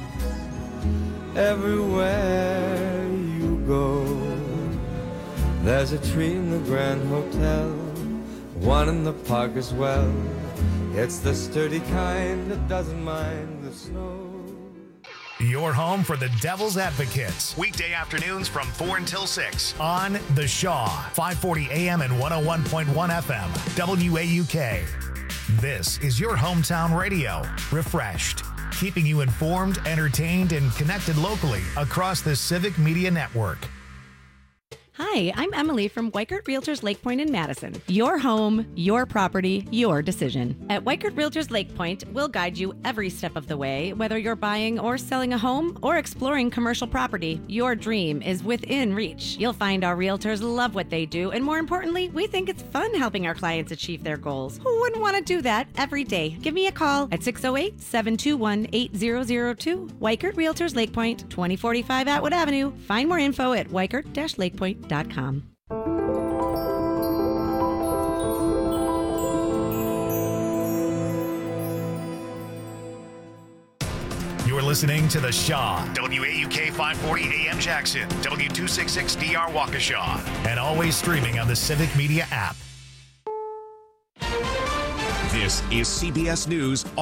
Everywhere you go, there's a tree in the Grand Hotel, one in the park as well. It's the sturdy kind that doesn't mind the snow. Your home for the Devil's Advocates. Weekday afternoons from four until six on The Shaw, five forty A M and one oh one point one F M, W A U K. This is your hometown radio, refreshed, keeping you informed, entertained, and connected locally across the Civic Media Network. Hi, Hi, I'm Emily from Weichert Realtors Lake Point in Madison. Your home, your property, your decision. At Weichert Realtors Lake Point, we'll guide you every step of the way, whether you're buying or selling a home or exploring commercial property. Your dream is within reach. You'll find our realtors love what they do, and more importantly, we think it's fun helping our clients achieve their goals. Who wouldn't want to do that every day? Give me a call at six oh eight, seven two one, eight zero zero two. Weichert Realtors Lake Point, twenty forty-five Atwood Avenue. Find more info at weichert dash lakepoint dot com. You're listening to The Shaw, W A U K five forty A M Jackson, W two sixty-six D R Waukesha, and always streaming on the Civic Media app. This is C B S News